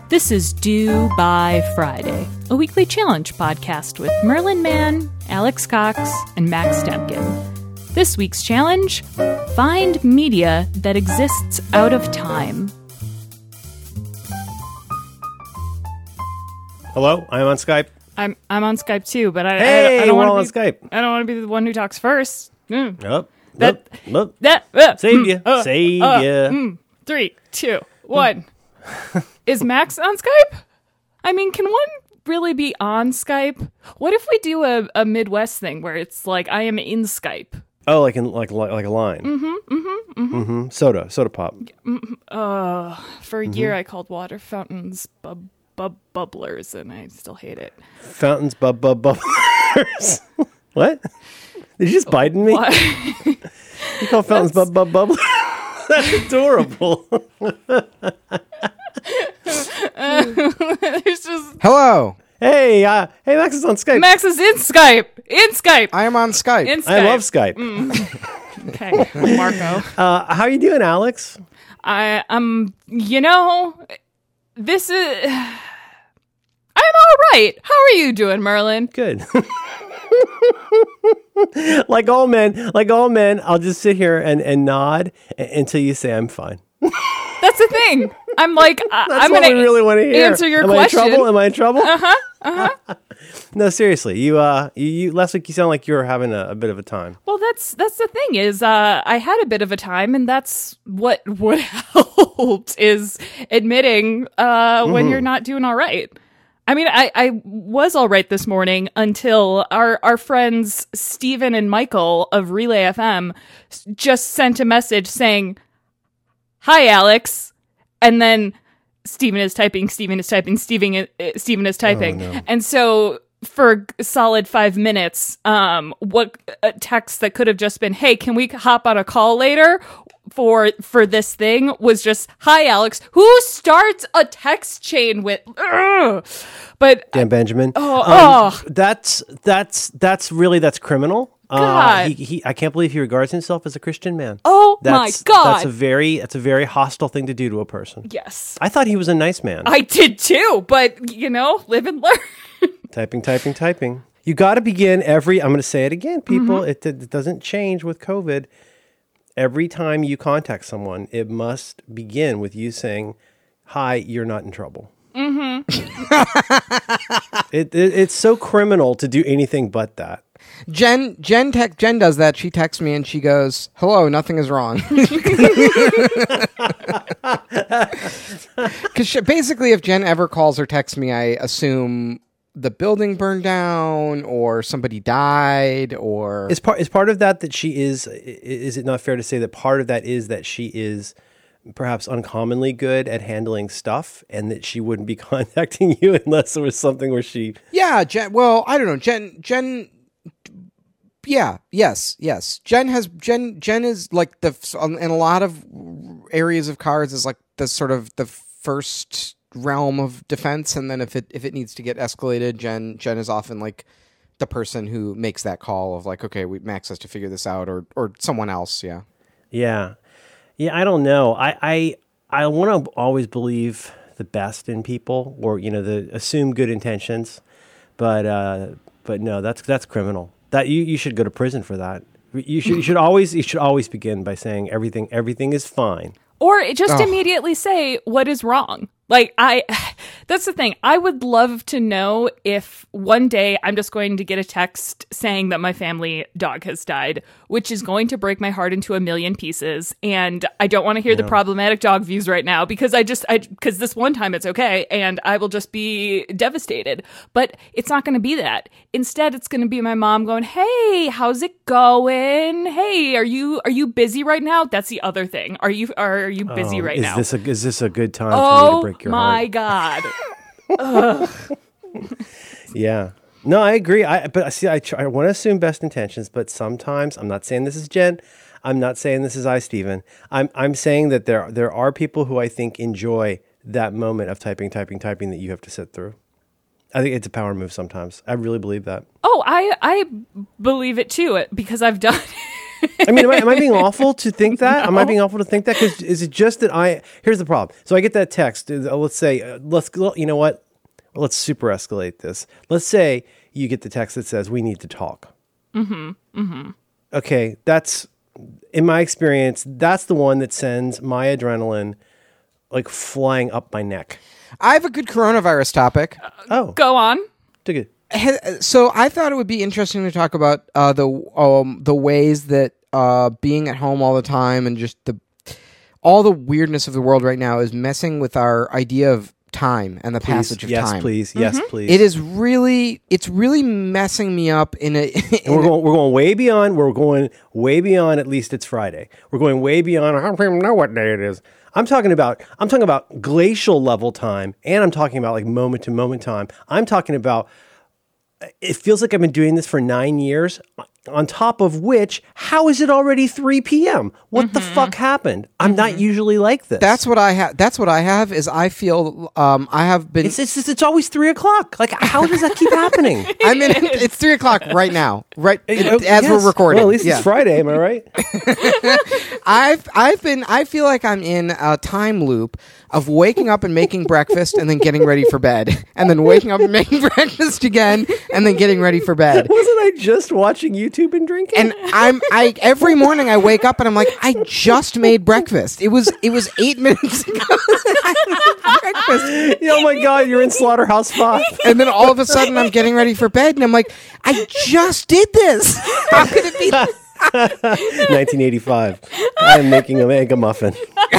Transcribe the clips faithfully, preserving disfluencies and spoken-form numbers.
This is Due by Friday, a weekly challenge podcast with Merlin Mann, Alex Cox, and Max Temkin. This week's challenge, find media that exists out of time. Hello, I'm on Skype. I'm I'm on Skype too, but I, Hey, I, I don't we're want all on to be Skype. I don't want to be the one who talks first. Mm. Oh, That- look, look. That uh, Save mm, ya, uh, save uh, ya. mm. Three, two, one. Is Max on Skype? I mean, can one really be on Skype? What if we do a, a Midwest thing where it's like I am in Skype? Oh, like in like like, like a line. Mm-hmm, mm-hmm, mm-hmm. Mm-hmm. Soda, soda pop. Uh, for a Mm-hmm. year I called water fountains bub bub bubblers, and I still hate it. Fountains, bub bub bubblers. What? Did you just bite me? What? You call fountains bub bub bubblers? That's adorable. There's just Hello, Hey, uh, hey, Max is on Skype. Max is in Skype. In Skype. I am on Skype. In Skype. I love Skype. Mm. Okay, Marco. Uh, how you doing, Alex? I um you know this is I'm all right. How are you doing, Merlin? Good. like all men, like all men, I'll just sit here and, and nod a- until you say I'm fine. That's the thing. I'm like I, That's I'm what gonna we really want to hear. answer your Am question. I in trouble? Am I in trouble? Uh-huh. Uh-huh. No, seriously. You uh you, you last week you sound like you were having a, a bit of a time. Well, that's that's the thing is uh I had a bit of a time, and that's what what helped is admitting uh when Mm-hmm. you're not doing all right. I mean, I, I was all right this morning until our, our friends Steven and Michael of Relay F M just sent a message saying, "Hi, Alex," and then Steven is typing, Steven is typing, Steven is, Steven is typing. Oh, no. And so for a solid five minutes, um, what a text that could have just been, "Hey, can we hop on a call later?" for for this thing was just, "Hi, Alex." Who starts a text chain with ugh. But Dan Benjamin. oh, Um, oh. that's that's that's really that's criminal. Uh, God. he, he, I can't believe he regards himself as a Christian man. Oh That's, my God. That's a very that's a very hostile thing to do to a person. Yes, I thought he was a nice man. I did too, but you know, live and learn. Typing, typing, typing. You got to begin every. I'm going to say it again, people. Mm-hmm. It, it doesn't change with COVID. Every time you contact someone, it must begin with you saying, "Hi, you're not in trouble." Mm-hmm. it, it it's so criminal to do anything but that. Jen, Jen, tech, Jen does that. She texts me and she goes, "Hello, nothing is wrong." Because basically, if Jen ever calls or texts me, I assume the building burned down or somebody died or Is part is part of that that she is? i- Is it not fair to say that part of that is that she is perhaps uncommonly good at handling stuff, and that she wouldn't be contacting you unless there was something where she. yeah, Jen. Well, I don't know, Jen. Jen. Yeah. Yes. Yes. Jen has Jen. Jen is like the in a lot of areas of cards is like the sort of the first realm of defense, and then if it if it needs to get escalated, Jen Jen is often like the person who makes that call of like, okay, we Max has to figure this out, or or someone else. Yeah. Yeah, yeah. I don't know. I I, I want to always believe the best in people, or you know, the assume good intentions, but uh, but no, that's that's criminal. That you, you should go to prison for that. You should you should always you should always begin by saying everything everything is fine. Or just Oh. immediately say what is wrong. Like, I, that's the thing. I would love to know if one day I'm just going to get a text saying that my family dog has died, which is going to break my heart into a million pieces. And I don't want to hear the problematic dog views right now because I just, I, because this one time it's okay and I will just be devastated. But it's not going to be that. Instead, it's going to be my mom going, "Hey, how's it going? Hey, are you, are you busy right now?" That's the other thing. Are you, are you busy Oh, right is now? this a is this a good time for me to Oh break your my heart? God. Yeah. No, I agree. I but I see. I try, I want to assume best intentions, but sometimes I'm not saying this is Jen. I'm not saying this is I, Steven. I'm I'm saying that there there are people who I think enjoy that moment of typing, typing, typing that you have to sit through. I think it's a power move sometimes. I really believe that. Oh, I I believe it too because I've done I mean, am I, am I being awful to think that? No. Am I being awful to think that? Because is it just that I? Here's the problem. So I get that text. Uh, let's say, uh, let's you know what? Let's super escalate this. Let's say you get the text that says we need to talk. Mm-hmm. Mm-hmm. Okay, that's in my experience. That's the one that sends my adrenaline like flying up my neck. I have a good coronavirus topic. Uh, oh, go on. Dig it. So I thought it would be interesting to talk about uh, the um, the ways that uh, being at home all the time and just the all the weirdness of the world right now is messing with our idea of time and the please, passage of yes, time. Please, yes, mm-hmm. please, please. It is really, it's really messing me up in a. In and we're a, going, we're going way beyond. We're going way beyond. At least it's Friday. We're going way beyond. I don't even know what day it is. I'm talking about. I'm talking about glacial level time, and I'm talking about like moment to moment time. I'm talking about. It feels like I've been doing this for nine years, on top of which, how is it already three p.m.? What mm-hmm. the fuck happened? I'm mm-hmm. not usually like this. That's what I have. That's what I have is I feel um, I have been. It's, it's, it's, it's always three o'clock. Like, how does that keep happening? I mean, it's three o'clock right now, right it, uh, as yes. we're recording. Well, at least yeah. it's Friday, am I right? I've I've been. I feel like I'm in a time loop of waking up and making breakfast and then getting ready for bed, and then waking up and making breakfast again, and then getting ready for bed. Wasn't I just watching YouTube and drinking? And I'm I every morning I wake up and I'm like, I just made breakfast. It was it was eight minutes ago. I made breakfast. Oh my god, you're in Slaughterhouse Five. And then all of a sudden I'm getting ready for bed and I'm like, I just did this. How could it be? nineteen eighty-five. I am making an egg a muffin.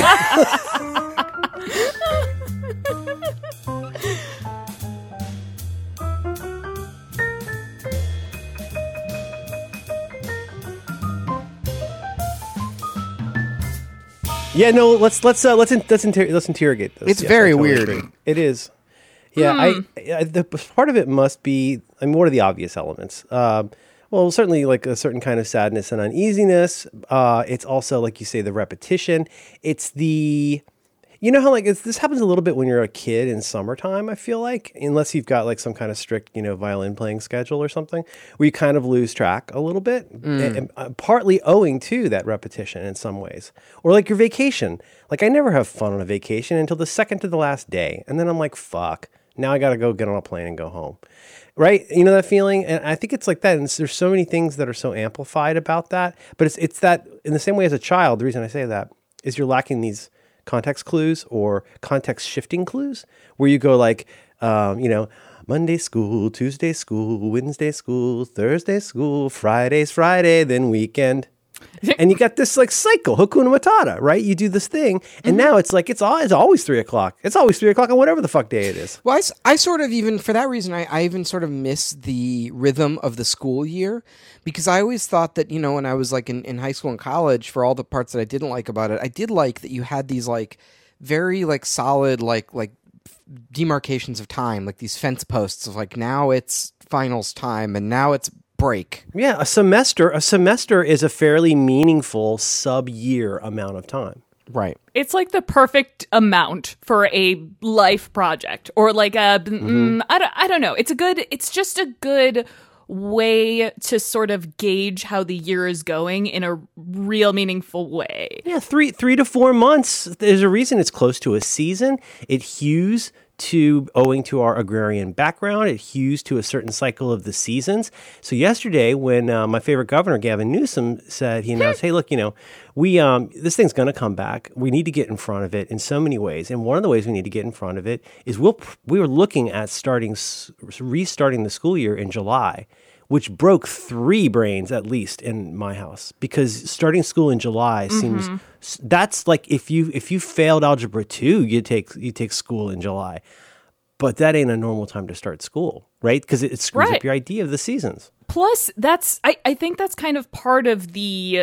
Yeah, no. Let's let's uh, let's in, let's, inter- let's interrogate this. It's yes, very totally weird. Agree. It is. Yeah, mm. I, I the part of it must be. I mean, what are the obvious elements? Uh, well, certainly like a certain kind of sadness and uneasiness. Uh, it's also like you say the repetition. It's the. You know how like it's, this happens a little bit when you're a kid in summertime, I feel like, unless you've got like some kind of strict, you know, violin playing schedule or something, where you kind of lose track a little bit, mm. and, and, uh, partly owing to that repetition in some ways. Or like your vacation. Like I never have fun on a vacation until the second to the last day. And then I'm like, fuck, now I got to go get on a plane and go home. Right? You know that feeling? And I think it's like that. And there's so many things that are so amplified about that. But it's it's that in the same way as a child, the reason I say that is you're lacking these context clues or context shifting clues where you go like, um, you know, Monday school, Tuesday school, Wednesday school, Thursday school, Friday's Friday, then weekend. And you got this like cycle, Hakuna Matata, right? You do this thing, and mm-hmm. now it's like it's, all, it's always three o'clock. It's always three o'clock on whatever the fuck day it is. Well, I, I sort of even, for that reason, I, I even sort of miss the rhythm of the school year, because I always thought that, you know, when I was like in, in high school and college, for all the parts that I didn't like about it, I did like that you had these like very like solid like like demarcations of time, like these fence posts of like now it's finals time and now it's break. Yeah, a semester. A semester is a fairly meaningful sub-year amount of time. Right. It's like the perfect amount for a life project, or like a. Mm-hmm. Mm, I don't. I don't know. It's a good. It's just a good way to sort of gauge how the year is going in a real meaningful way. Yeah, three three to four months. There's a reason it's close to a season. It hews to owing to our agrarian background. It hews to a certain cycle of the seasons. So yesterday, when uh, my favorite governor, Gavin Newsom, said, he announced, hey, look, you know, we um, this thing's going to come back. We need to get in front of it in so many ways. And one of the ways we need to get in front of it is we'll we were looking at starting restarting the school year in July, which broke three brains at least in my house, because starting school in July mm-hmm. seems that's like if you if you failed algebra two, you take you take school in July, but that ain't a normal time to start school, right? Because it, it screws right. up your idea of the seasons. Plus, that's I, I think that's kind of part of the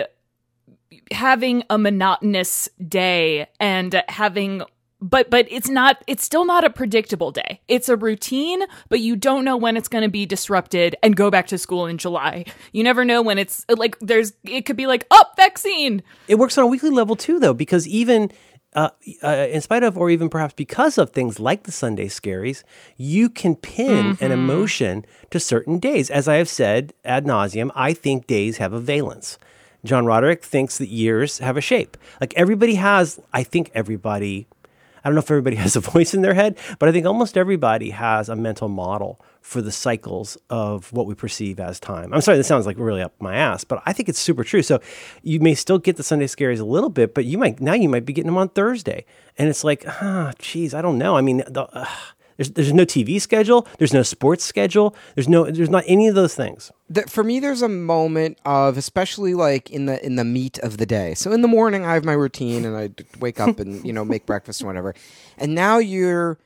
having a monotonous day and having. But but it's not it's still not a predictable day. It's a routine, but you don't know when it's going to be disrupted and go back to school in July. You never know when it's like there's it could be like, oh, vaccine. It works on a weekly level too, though, because even uh, uh, in spite of, or even perhaps because of things like the Sunday scaries, you can pin mm-hmm. an emotion to certain days. As I have said ad nauseum, I think days have a valence. John Roderick thinks that years have a shape. Like everybody has, I think everybody, I don't know if everybody has a voice in their head, but I think almost everybody has a mental model for the cycles of what we perceive as time. I'm sorry, this sounds like really up my ass, but I think it's super true. So you may still get the Sunday scaries a little bit, but you might now you might be getting them on Thursday. And it's like, ah, geez, I don't know. I mean, the, uh, there's there's no T V schedule, there's no sports schedule, there's no there's not any of those things. The, for me, there's a moment of, especially like in the in the meat of the day. So in the morning, I have my routine, and I wake up and you know make breakfast and whatever. And now you're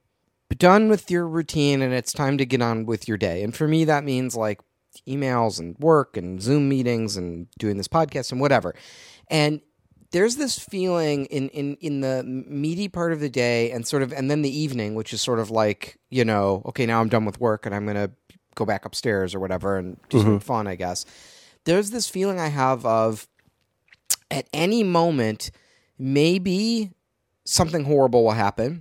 done with your routine, and it's time to get on with your day. And for me, that means like emails and work and Zoom meetings and doing this podcast and whatever. And there's this feeling in, in, in the meaty part of the day and sort of, and then the evening, which is sort of like, you know, okay, now I'm done with work and I'm going to go back upstairs or whatever and do something fun, I guess. There's this feeling I have of at any moment, maybe something horrible will happen,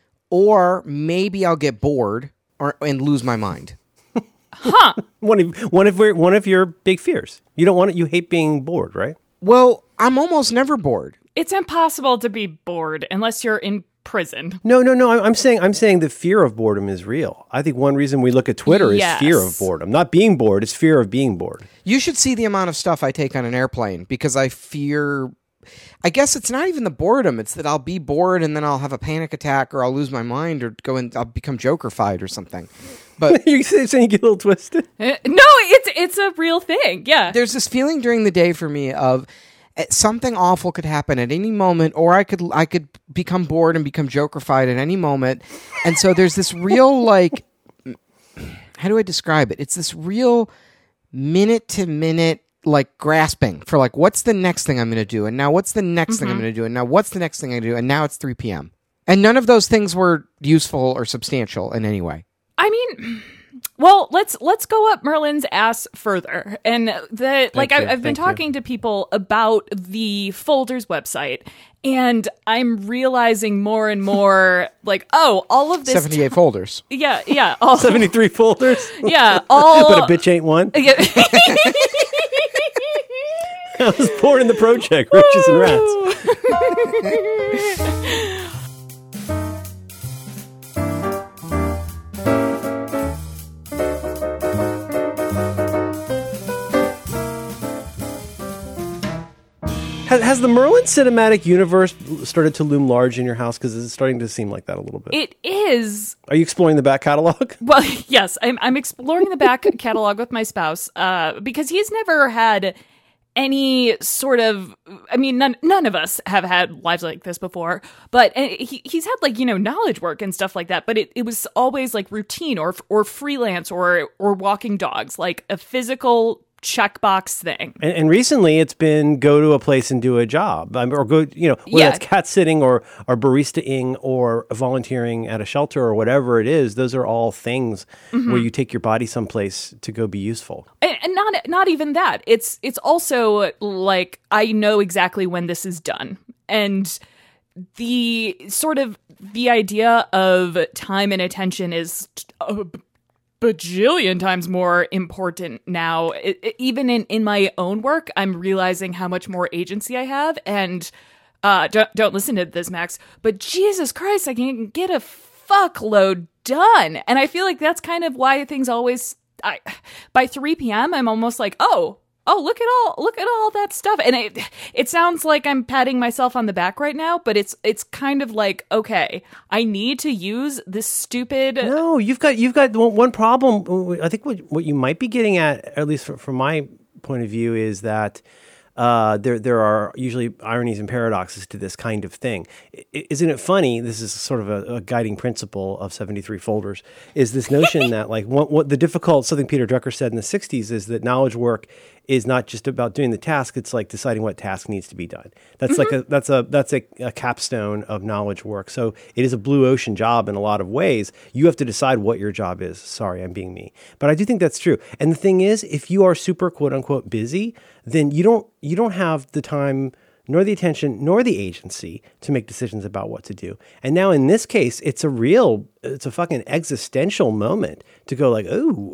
or maybe I'll get bored or and lose my mind. Huh. One of one of your one of your big fears. You don't want it. You hate being bored, right? Well, I'm almost never bored. It's impossible to be bored unless you're in prison. No, no, no. I'm, I'm saying I'm saying the fear of boredom is real. I think one reason we look at Twitter Yes. is fear of boredom, not being bored. It's fear of being bored. You should see the amount of stuff I take on an airplane because I fear. I guess it's not even the boredom. It's that I'll be bored and then I'll have a panic attack or I'll lose my mind or go and I'll become Joker-fied or something. But You're saying you get a little twisted? Uh, no, it's it's a real thing. Yeah. there's this feeling during the day for me of uh, something awful could happen at any moment, or I could I could become bored and become Joker-fied at any moment. And so there's this real, like, how do I describe it? It's this real minute to minute, like, grasping for, like, what's the next thing I'm going to do? And now what's the next thing I'm going to do? And now what's the next thing I'm going to do? And now it's three p.m. And none of those things were useful or substantial in any way. I mean, well, let's let's go up Merlin's ass further. And the like, you, I, I've been thank you. talking to people about the Folders website, and I'm realizing more and more, like, oh, all of this, seventy-eight folders. yeah, yeah, all, seventy-three folders? yeah, all, But a bitch ain't one? yeah. I was born in the project, Roaches and Rats. Has, has the Merlin cinematic universe started to loom large in your house? Because it's starting to seem like that a little bit. It is. Are you exploring the back catalog? Well, yes, I'm, I'm exploring the back catalog with my spouse uh, because he's never had any sort of, I mean, none, none of us have had lives like this before, but uh, he, he's had, like, you know, knowledge work and stuff like that, but it, it was always like routine or or freelance or or walking dogs, like a physical checkbox thing. And, and recently, it's been go to a place and do a job, um, or go, you know, whether Yeah. it's cat sitting or or barista-ing or volunteering at a shelter or whatever it is. Those are all things where you take your body someplace to go be useful. And, and not not even that. It's it's also like, I know exactly when this is done. And the sort of the idea of time and attention is a bajillion times more important now. It, it- even in, in my own work, I'm realizing how much more agency I have. And uh, don't, don't listen to this, Max, but Jesus Christ, I can get a fuckload done. And I feel like that's kind of why things always, I, by three p.m., I'm almost like, oh, oh, look at all, look at all that stuff. And it, it sounds like I'm patting myself on the back right now, but it's, it's kind of like, okay, I need to use this stupid. No, you've got you've got one, one problem. I think what what you might be getting at, at least from, from my point of view, is that uh, there there are usually ironies and paradoxes to this kind of thing. I, isn't it funny? This is sort of a, a guiding principle of seventy-three folders. Is this notion that, like, what, what the difficult, something Peter Drucker said in the sixties, is that knowledge work is not just about doing the task. It's like deciding what task needs to be done. That's like a that's a that's a, a capstone of knowledge work. So it is a blue ocean job in a lot of ways. You have to decide what your job is. Sorry, I'm being me, but I do think that's true. And the thing is, if you are super quote unquote busy, then you don't you don't have the time, nor the attention, nor the agency to make decisions about what to do. And now in this case, it's a real, it's a fucking existential moment to go like, oh,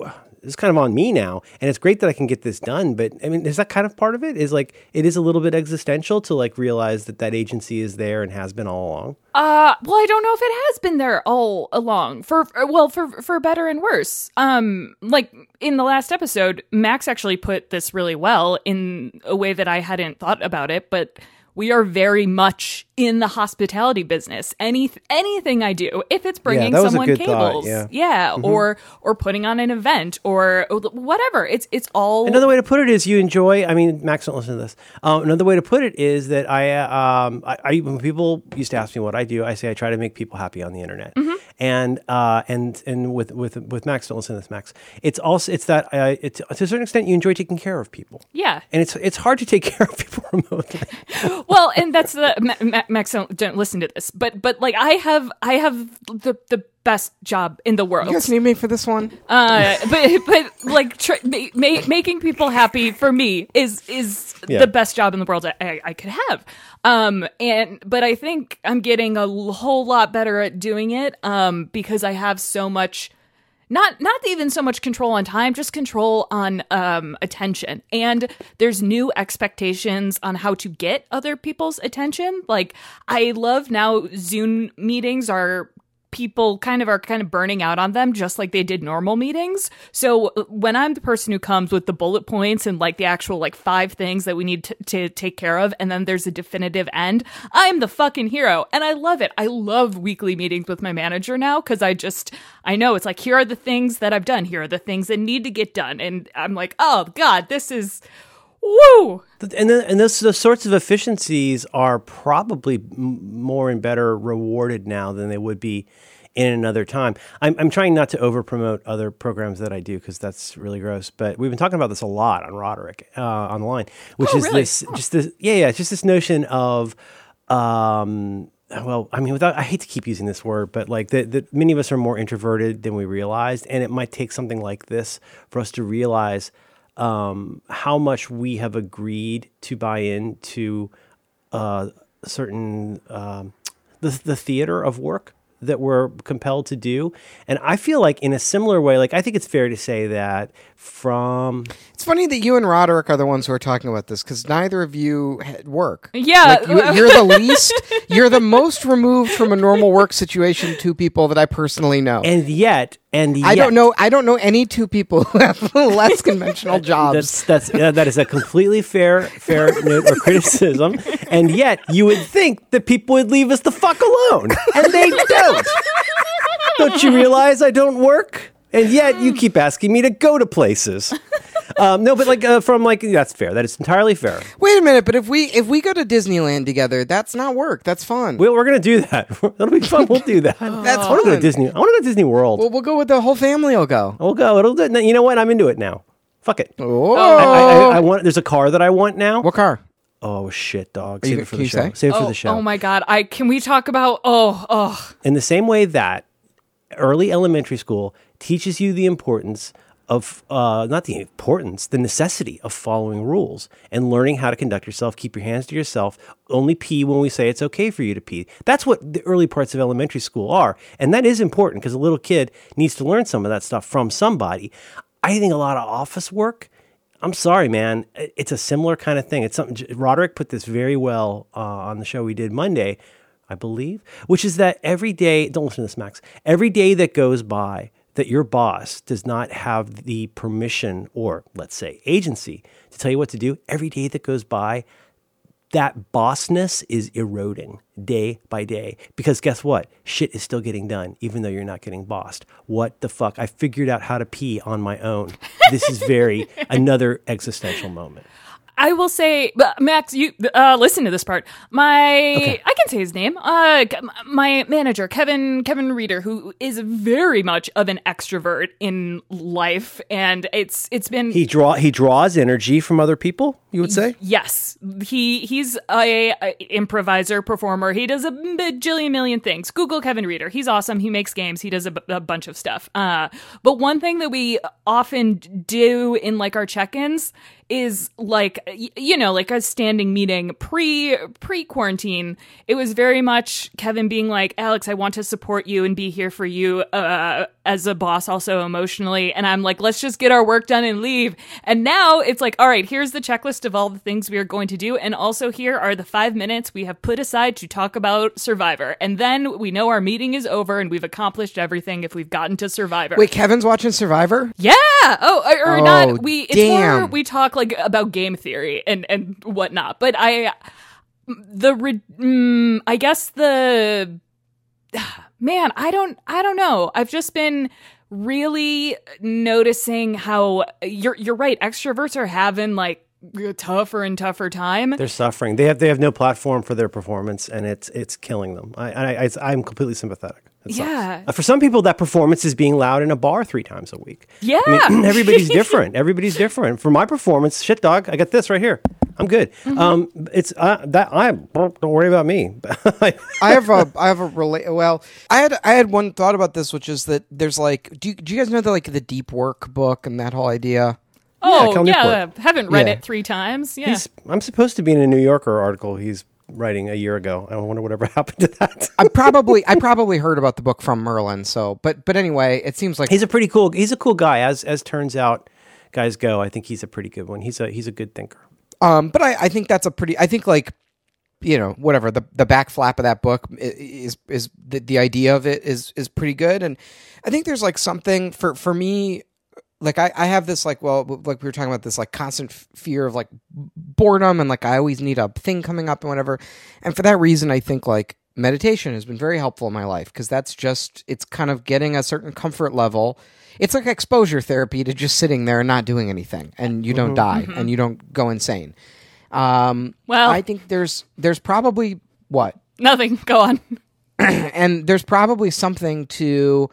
this is kind of on me now, and it's great that I can get this done. But I mean, is that kind of part of it? Is like it is a little bit existential to like realize that that agency is there and has been all along. Uh, well, I don't know if it has been there all along for, well, for, for better and worse. Um, like in the last episode, Max actually put this really well in a way that I hadn't thought about it, but we are very much in the hospitality business. Any anything I do, if it's bringing Yeah, that was a someone good thought, cables, yeah. yeah, or or putting on an event or whatever, it's it's all. Another way to put it is you enjoy. I mean, Max don't listen to this. Um, another way to put it is that I, uh, um, I, I, when people used to ask me what I do, I say I try to make people happy on the internet. Mm-hmm. And uh, and and with with with Max, don't listen to this, Max. It's also it's that uh, it's to a certain extent you enjoy taking care of people. Yeah, and it's it's hard to take care of people remotely. Well, and that's the Ma- Max. Don't, don't listen to this, but but like I have I have the the best job in the world. You guys need me for this one? Uh, but but like tr- ma- ma- making people happy for me is is Yeah. the best job in the world I, I, I could have. Um, and but I think I'm getting a l- whole lot better at doing it. Um, because I have so much. Not not even so much control on time, just control on um, attention. And there's new expectations on how to get other people's attention. Like, I love now Zoom meetings are people kind of are kind of burning out on them just like they did normal meetings. So when I'm the person who comes with the bullet points and like the actual like five things that we need to, to take care of, and then there's a definitive end, I'm the fucking hero. And I love it. I love weekly meetings with my manager now because I just, I know it's like, here are the things that I've done. Here are the things that need to get done. And I'm like, oh God, this is, woo. And then, and those, those sorts of efficiencies are probably m- more and better rewarded now than they would be in another time. I'm, I'm trying not to over promote other programs that I do because that's really gross. But we've been talking about this a lot on Roderick uh, online, which Oh, is really? this just this yeah yeah just this notion of um, well, I mean, without I hate to keep using this word, but like that that many of us are more introverted than we realized, and it might take something like this for us to realize um, how much we have agreed to buy into uh, certain um, the the theater of work that we're compelled to do. And I feel like in a similar way, like I think it's fair to say that from It's funny that you and Roderick are the ones who are talking about this because neither of you had work. Yeah. Like, you, you're the least, you're the most removed from a normal work situation to people that I personally know. and yet and yet, I don't know. I don't know any two people who have less conventional jobs. That's that's uh, that is a completely fair fair note or criticism, and yet you would think that people would leave us the fuck alone, and they don't. Don't you realize I don't work, and yet you keep asking me to go to places? Um, no, but like uh, from like that's fair. That is entirely fair. Wait a minute, but if we if we go to Disneyland together, that's not work. That's fun. We're, we're gonna do that. That'll be fun. We'll do that. That's I want to go to fun. Disney. I want to go to Disney World. Well, we'll go with the whole family. Will go. we'll go. It'll do. You know what? I'm into it now. Fuck it. Oh, I, I, I want. There's a car that I want now. what car? Oh shit, dog. Are Save you- it for can the you show. say? Save it for Oh, the show. oh my God. I can we talk about oh oh In the same way that early elementary school teaches you the importance of, uh, not the importance, the necessity of following rules and learning how to conduct yourself, keep your hands to yourself, only pee when we say it's okay for you to pee. That's what the early parts of elementary school are. And that is important because a little kid needs to learn some of that stuff from somebody. I think a lot of office work, I'm sorry, man. It's a similar kind of thing. It's something Roderick put this very well uh, on the show we did Monday, I believe, which is that every day, don't listen to this, Max, every day that goes by that your boss does not have the permission or, let's say, agency to tell you what to do, every day that goes by, that bossness is eroding day by day. Because guess what? Shit is still getting done, even though you're not getting bossed. What the fuck? I figured out how to pee on my own. This is very another existential moment. I will say, but Max, you uh, listen to this part. My, I can say his name. Uh, my manager, Kevin, Kevin Reeder, who is very much of an extrovert in life, and it's it's been He draw he draws energy from other people. you would say? Yes, he he's a, a improviser, performer. He does a bajillion million things. Google Kevin Reeder. He's awesome. He makes games. He does a, b- a bunch of stuff. Uh, but one thing that we often do in like our check-ins is like, you know, like a standing meeting pre pre quarantine. It was very much Kevin being like, Alex, I want to support you and be here for you uh, as a boss, also emotionally. And I'm like, let's just get our work done and leave. And now it's like, all right, here's the checklist of all the things we are going to do. And also here are the five minutes we have put aside to talk about Survivor. And then we know our meeting is over and we've accomplished everything if we've gotten to Survivor. Wait, Kevin's watching Survivor? Yeah. Oh, or, or Oh, not. We it's damn. more we talk like about game theory and and whatnot. But I, the mm, I guess the man, I don't I don't know. I've just been really noticing how you're you're right. Extroverts are having like a tougher and tougher time. They're suffering. They have they have no platform for their performance, and it's it's killing them. I, I, I I'm completely sympathetic. It sucks. Yeah. Uh, For some people, that performance is being loud in a bar three times a week. Yeah. I mean, everybody's different. Everybody's different. For my performance, shit, dog, I got this right here. I'm good. Mm-hmm. Um, it's uh, that I don't worry about me. I have a I have a relate. Well, I had I had one thought about this, which is that there's like, do you, do you guys know the like the deep work book and that whole idea? Oh Cal yeah, Newport. haven't read Yeah. it three times. Yeah. He's, I'm supposed to be in a New Yorker article he's writing a year ago. I wonder whatever happened to that. I probably I probably heard about the book from Merlin. So, but but anyway, it seems like He's a pretty cool. He's a cool guy. As as turns out, guys go. I think he's a pretty good one. He's a he's a good thinker. Um, but I, I think that's a pretty. I think like, you know, whatever the the back flap of that book i- is is the the idea of it is is pretty good, and I think there's like something for for me. Like I, I have this like well like we were talking about this like constant f- fear of like boredom and like I always need a thing coming up and whatever, and for that reason I think like meditation has been very helpful in my life because that's just it's kind of getting a certain comfort level. It's like exposure therapy to just sitting there and not doing anything, and you don't die and you don't go insane. Um, Well- I think there's there's probably what, Nothing. Go on. and there's probably something to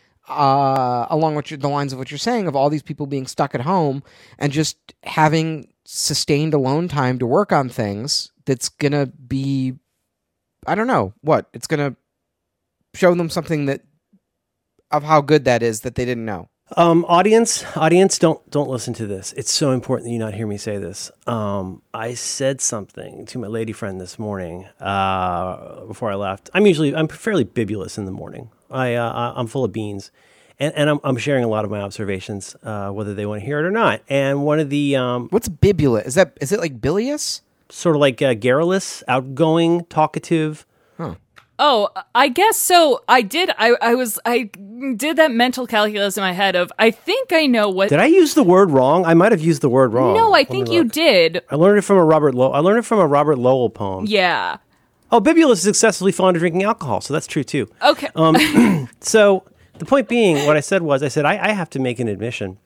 uh, along with your, the lines of what you're saying of all these people being stuck at home and just having sustained alone time to work on things. That's gonna be, I don't know what it's gonna show them something that of how good that is that they didn't know. Um, audience, audience, don't don't listen to this. It's so important that you not hear me say this. Um, I said something to my lady friend this morning uh, before I left. I'm usually I'm fairly bibulous in the morning. I uh, I'm full of beans, and, and I'm I'm sharing a lot of my observations, uh, whether they want to hear it or not. And one of the um, What's bibulous? Is that is it like bilious? sort of like uh, garrulous, outgoing, talkative. Oh, I guess so. I did. I, I was. I did that mental calculus in my head of. I think I know what. Did I use the word wrong? I might have used the word wrong. No, I Let me think you look. did. I learned it from a Robert. Low- I learned it from a Robert Lowell poem. Yeah. Oh, bibulous is excessively fond of drinking alcohol, so that's true too. Okay. Um, so the point being, what I said was, I said I, I have to make an admission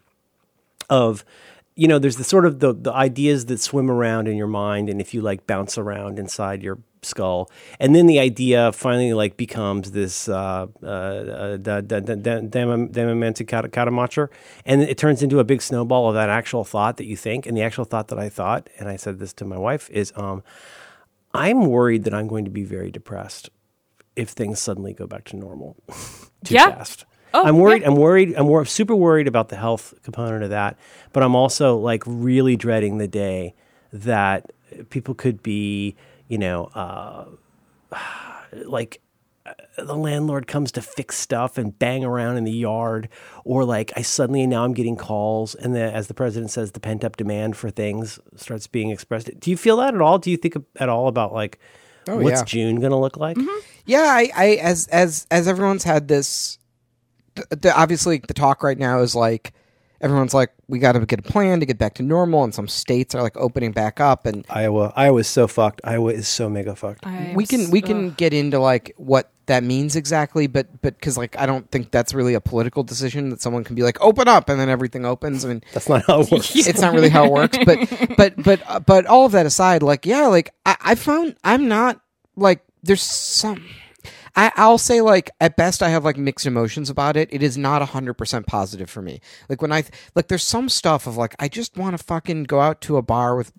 of, you know, there's the sort of the, the ideas that swim around in your mind, and if you like bounce around inside your skull, and then the idea finally like becomes this uh, uh, Damamentikatamacher, and it turns into a big snowball of that actual thought that you think, and the actual thought that I thought, and I said this to my wife, is um, I'm worried that I'm going to be very depressed if things suddenly go back to normal too Yeah. fast. Oh, I'm worried. yeah. I'm worried. I'm wor- super worried about the health component of that. But I'm also like really dreading the day that people could be, you know, uh, like uh, the landlord comes to fix stuff and bang around in the yard, or like I suddenly now I'm getting calls, and the, as the president says, the pent up demand for things starts being expressed. Do you feel that at all? Do you think at all about like Oh, what's yeah. June going to look like? Yeah, I, I as as as everyone's had this. The, the, obviously, the talk right now is like everyone's like, we got to get a plan to get back to normal, and some states are like opening back up, and Iowa, Iowa's so fucked. Iowa is so mega fucked. I'm we can we s- can ugh. get into like what that means exactly, but but because like I don't think that's really a political decision that someone can be like open up and then everything opens. I mean, That's not how it works. it's not really how it works. But but but uh, but all of that aside, like yeah, like I, I found I'm not like there's some. I, I'll say like at best I have like mixed emotions about it. It is not a hundred percent positive for me. Like when I like there's some stuff of like I just want to fucking go out to a bar with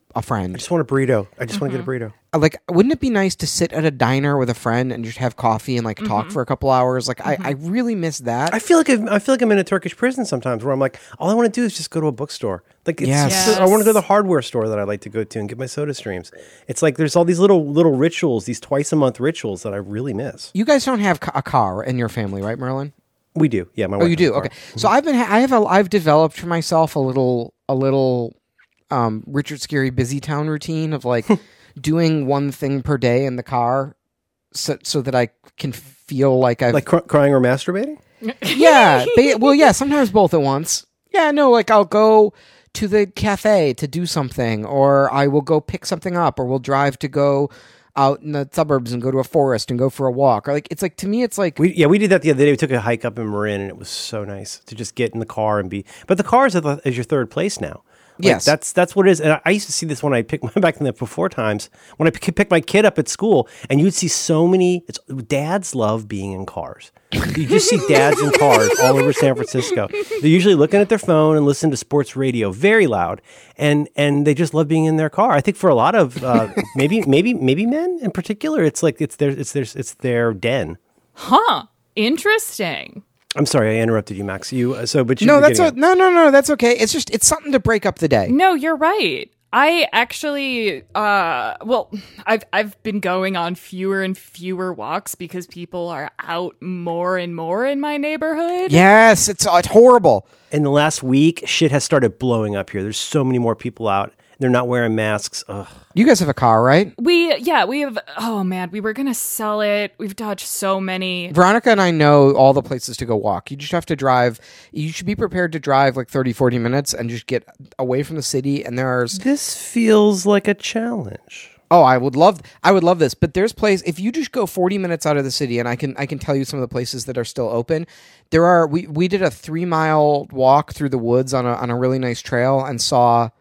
a friend. I just want a burrito. I just want to get a burrito. Like, wouldn't it be nice to sit at a diner with a friend and just have coffee and like mm-hmm. talk for a couple hours? Like, mm-hmm. I, I really miss that. I feel like I've, I feel like I'm in a Turkish prison sometimes, where I'm like, all I want to do is just go to a bookstore. Like, it's Yes. just- Yes. I want to go to the hardware store that I like to go to and get my Soda Streams. It's like there's all these little little rituals, these twice a month rituals that I really miss. You guys don't have ca- a car in your family, right, Merlin? We do, yeah. My Oh, wife you has a do. car. Okay. So I've been, ha- I have, a, I've developed for myself a little, a little, um, Richard Scarry Busy Town routine of like doing one thing per day in the car, so so that I can feel like I've Like cr- crying or masturbating. yeah. Ba- well, yeah. Sometimes both at once. Yeah. No. Like I'll go to the cafe to do something, or I will go pick something up, or we'll drive to go out in the suburbs and go to a forest and go for a walk. Or like it's like to me, it's like We yeah, we did that the other day. We took a hike up in Marin, and it was so nice to just get in the car and be. But the car is, the, is your third place now. Like, Yes. that's that's what it is. And I, I used to see this when I picked my back in the before times when I pick, picked my kid up at school, and you'd see so many. It's, dads love being in cars. You just see dads in cars all over San Francisco. They're usually looking at their phone and listening to sports radio very loud, and and they just love being in their car. I think for a lot of uh, maybe maybe maybe men in particular, it's like it's their it's their it's their den. Huh. Interesting. I'm sorry, I interrupted you, Max. You uh, so, but you no, were that's getting a, no, no, no. That's okay. It's just it's something to break up the day. No, you're right. I actually, uh, well, I've I've been going on fewer and fewer walks because people are out more and more in my neighborhood. Yes, it's it's horrible. in the last week, shit has started blowing up here. There's so many more people out. They're not wearing masks. Ugh. You guys have a car, right? We, yeah, we have, oh man, we were going to sell it. We've dodged so many. Veronica and I know all the places to go walk. You just have to drive. You should be prepared to drive like thirty, forty minutes and just get away from the city. And there's, This feels like a challenge. oh, I would love, I would love this. But there's place, if you just go forty minutes out of the city, and I can, I can tell you some of the places that are still open. There are, we, we did a three mile walk through the woods on a, on a really nice trail and saw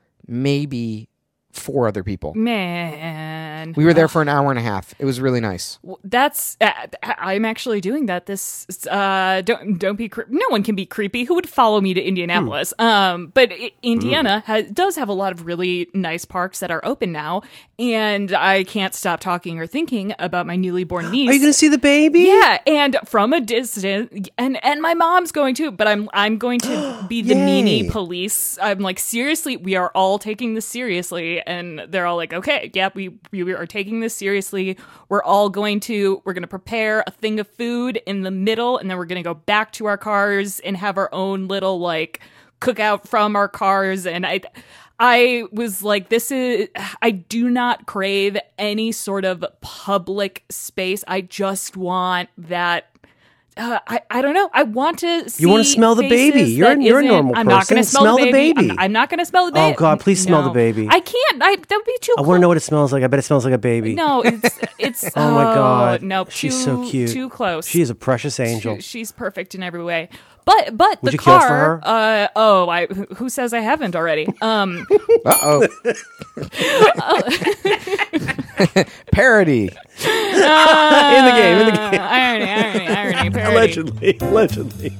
maybe four other people. Man. We were there for an hour and a half. It was really nice. Well, That's uh, I'm actually doing that. This uh, don't don't be cre- no one can be creepy. Who would follow me to Indianapolis? Hmm. Um, but I- Indiana has, does have a lot of really nice parks that are open now, and I can't stop talking or thinking about my newly born niece. Are you going to see the baby? Yeah, and from a distance, and and my mom's going to, but I'm I'm going to be the Yay. meanie police. I'm like, seriously, we are all taking this seriously, and they're all like, okay, yeah, we we are taking this seriously. We're all going to we're going to prepare a thing of food in the middle, and then we're going to go back to our cars and have our own little like cookout from our cars, and I. I was like, this is, I do not crave any sort of public space. I just want that. Uh, I, I don't know. I want to see. You want to smell the faces baby. You're- that you're a isn't- normal I'm not going to person. smell, Smell the the baby. baby. I'm, I'm not going to smell the baby. Oh, God, please smell the No. baby. I can't. I, that would be too I close. want to know what it smells like. I bet it smells like a baby. No, it's, it's, Oh, my God. No, She's too, so cute. Too close. She is a precious angel. She- she's perfect in every way. But but Would the you kill for car. her? Uh oh, I who says I haven't already? Um, Uh-oh. Parody. in the game, in the game. irony, irony, irony, parody. Allegedly. Allegedly.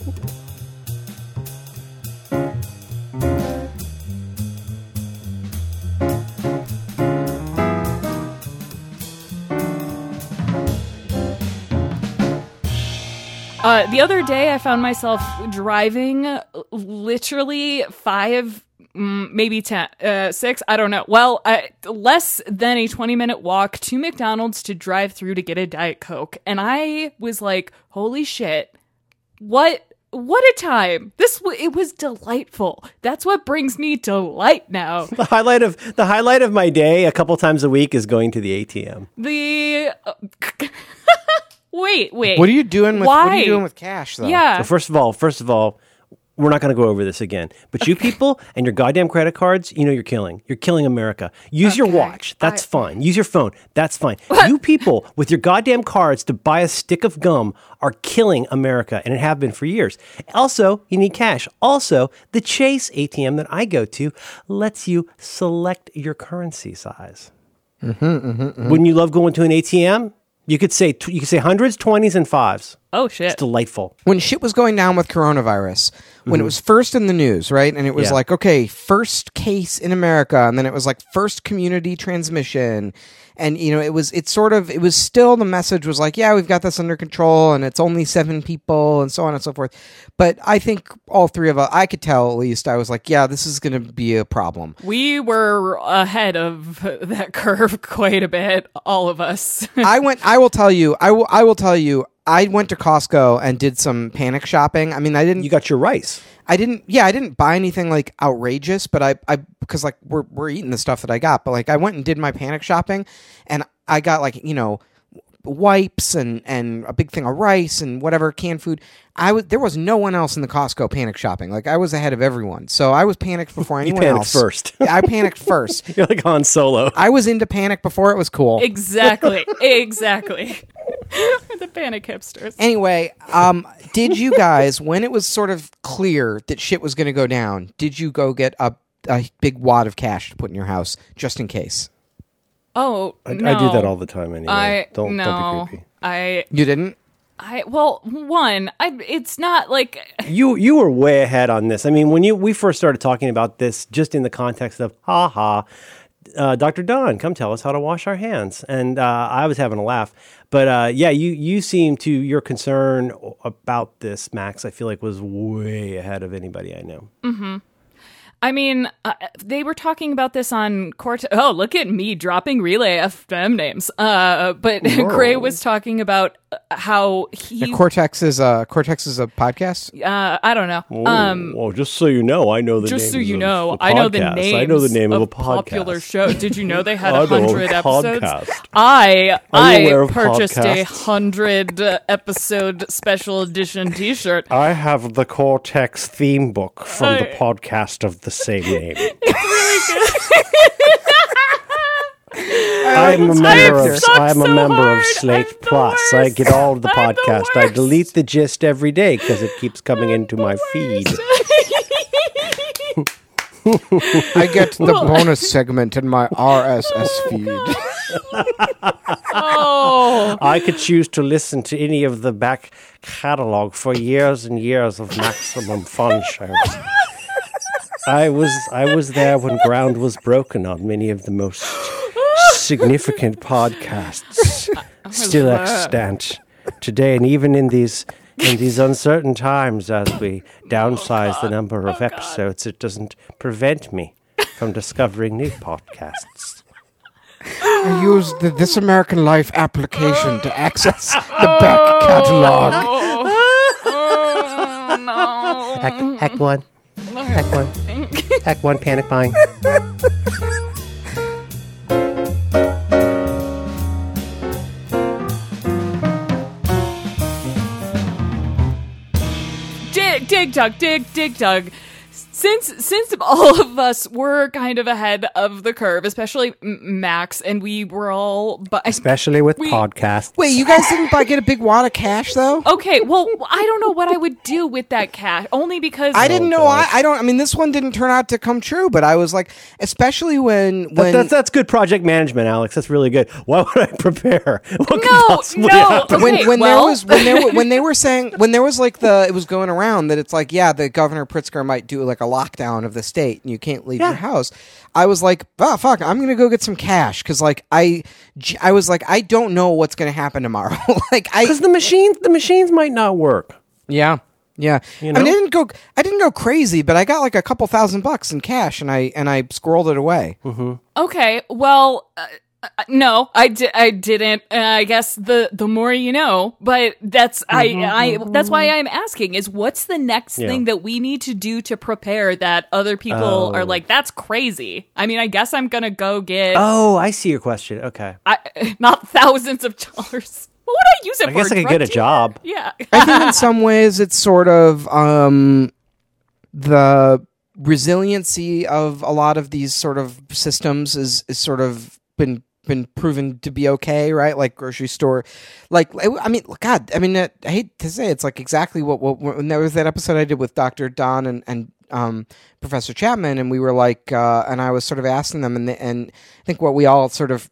Uh, the other day, I found myself driving literally five, mm, maybe ten, uh, six, I don't know. Well, uh, less than a twenty minute walk to McDonald's to drive through to get a Diet Coke. And I was like, holy shit, what? What a time. This w- it was delightful. That's what brings me delight now. The highlight of the highlight of my day a couple times a week is going to the A T M. The uh, wait, wait. What are you doing with Why? what are you doing with cash though? Yeah. So first of all, first of all, we're not going to go over this again. But you people and your goddamn credit cards, you know you're killing. You're killing America. Use your Okay. watch. That's I- fine. Use your phone. That's fine. You people with your goddamn cards to buy a stick of gum are killing America, and it have been for years. Also, you need cash. Also, the Chase A T M that I go to lets you select your currency size. Mm-hmm, mm-hmm, mm-hmm. Wouldn't you love going to an A T M? You could say you could say hundreds, twenties, and fives. Oh, shit. It's delightful. When shit was going down with coronavirus, when Mm-hmm. it was first in the news, right? And it was Yeah. like, okay, first case in America. And then it was like first community transmission. And, you know, it was, it's sort of, it was still, the message was like, yeah, we've got this under control and it's only seven people and so on and so forth. But I think all three of us, I could tell at least, I was like, yeah, this is going to be a problem. We were ahead of that curve quite a bit, all of us. I went, I will tell you, I will, I will tell you, I went to Costco and did some panic shopping. I mean, I didn't, You got your rice. I didn't, yeah, I didn't buy anything like outrageous, but I, I, because like we're we're eating the stuff that I got, but like I went and did my panic shopping, and I got like you know wipes and and a big thing of rice and whatever canned food. I was there was no one else in the Costco panic shopping. Like I was ahead of everyone, so I was panicked before You anyone panicked else. first. Yeah, I panicked first. You're like Han Solo. I was into panic before it was cool. Exactly. Exactly. The panic hipsters. Anyway, um, did you guys, when it was sort of clear that shit was going to go down, did you go get a, a big wad of cash to put in your house just in case? Oh, I, no. I do that all the time anyway. I don't, no, don't be creepy. I You didn't? I well, one, I it's not like You you were way ahead on this. I mean, when you we first started talking about this, just in the context of, ha ha, uh, Doctor Don, come tell us how to wash our hands. And uh, I was having a laugh. But uh, yeah, you, you seem to, your concern about this, Max, I feel like was way ahead of anybody I know. mm-hmm. I mean, uh, they were talking about this on Cortex. Oh, look at me dropping Relay F M names. Uh, but Gray was talking about how he. Yeah, Cortex is a Cortex is a podcast. Uh, I don't know. Oh, Um, well, just so you know, I know the just so names you of know, the I know the podcasts. names. I know the name of, of a podcast. popular show. Did you know they had I a know a hundred episodes? podcast. I Are you aware I of purchased a podcasts? hundred uh, episode special edition T-shirt. I have the Cortex theme book from the I- podcast of the same name. I I'm a it's member hard. of Sucks I'm a so member hard. of Slate I'm the Plus. I worst. get all of the I'm the podcast. I worst. delete the gist every day because it keeps coming into my feed. I get the bonus segment in my R S S feed. Oh, I could choose to listen to any of the back catalog for years and years of Maximum Fun shows. I was I was there when ground was broken on many of the most significant podcasts still there. extant today, and even in these in these uncertain times, as we downsize the number of episodes, it doesn't prevent me from discovering new podcasts. I used the This American Life application to access the back catalog. oh no. Hack, hack one, hack one, hack one, panic buying. Dig, dig, Doug, dig, dig, Doug. Since since all of us were kind of ahead of the curve, especially M- Max, and we were all, but Especially with We- podcasts. Wait, you guys didn't buy, get a big wad of cash though? okay. Well, I don't know what I would do with that cash, only because I didn't Oh, know. I, gosh. I don't. I mean, this one didn't turn out to come true, but I was like, especially when But when that's that's good project management, Alex. That's really good. Why would I prepare? What could No, possibly no. happen? when Okay, when well- there was when there were, when they were saying when there was like the it was going around that it's like yeah the Governor Pritzker might do like a lockdown of the state and you can't leave Yeah. your house. I was like, oh fuck, I'm gonna go get some cash because like I j- I was like I don't know what's gonna happen tomorrow. like I Because the machines, the machines might not work. yeah. Yeah, You I mean, I know? didn't go. I didn't go crazy, but I got like a couple thousand bucks in cash, and I and I squirreled it away. Okay, well, uh, uh, no, I, di- I didn't. Uh, I guess the the more you know, but that's I I that's why I'm asking is what's the next Yeah. thing that we need to do to prepare that other people Oh. are like that's crazy. I mean, I guess I'm gonna go get Oh, I see your question. Okay. I, not thousands of dollars. What would I use it I for? guess I could Drug get a dealer? job. Yeah. I think in some ways it's sort of um, the resiliency of a lot of these sort of systems is is sort of been been proven to be okay, right? Like grocery store, like I mean, God, I mean, I hate to say it, it's like exactly what, what when there was that episode I did with Doctor Don and and um, Professor Chapman, and we were like, uh, and I was sort of asking them, and the, and I think what we all sort of pre-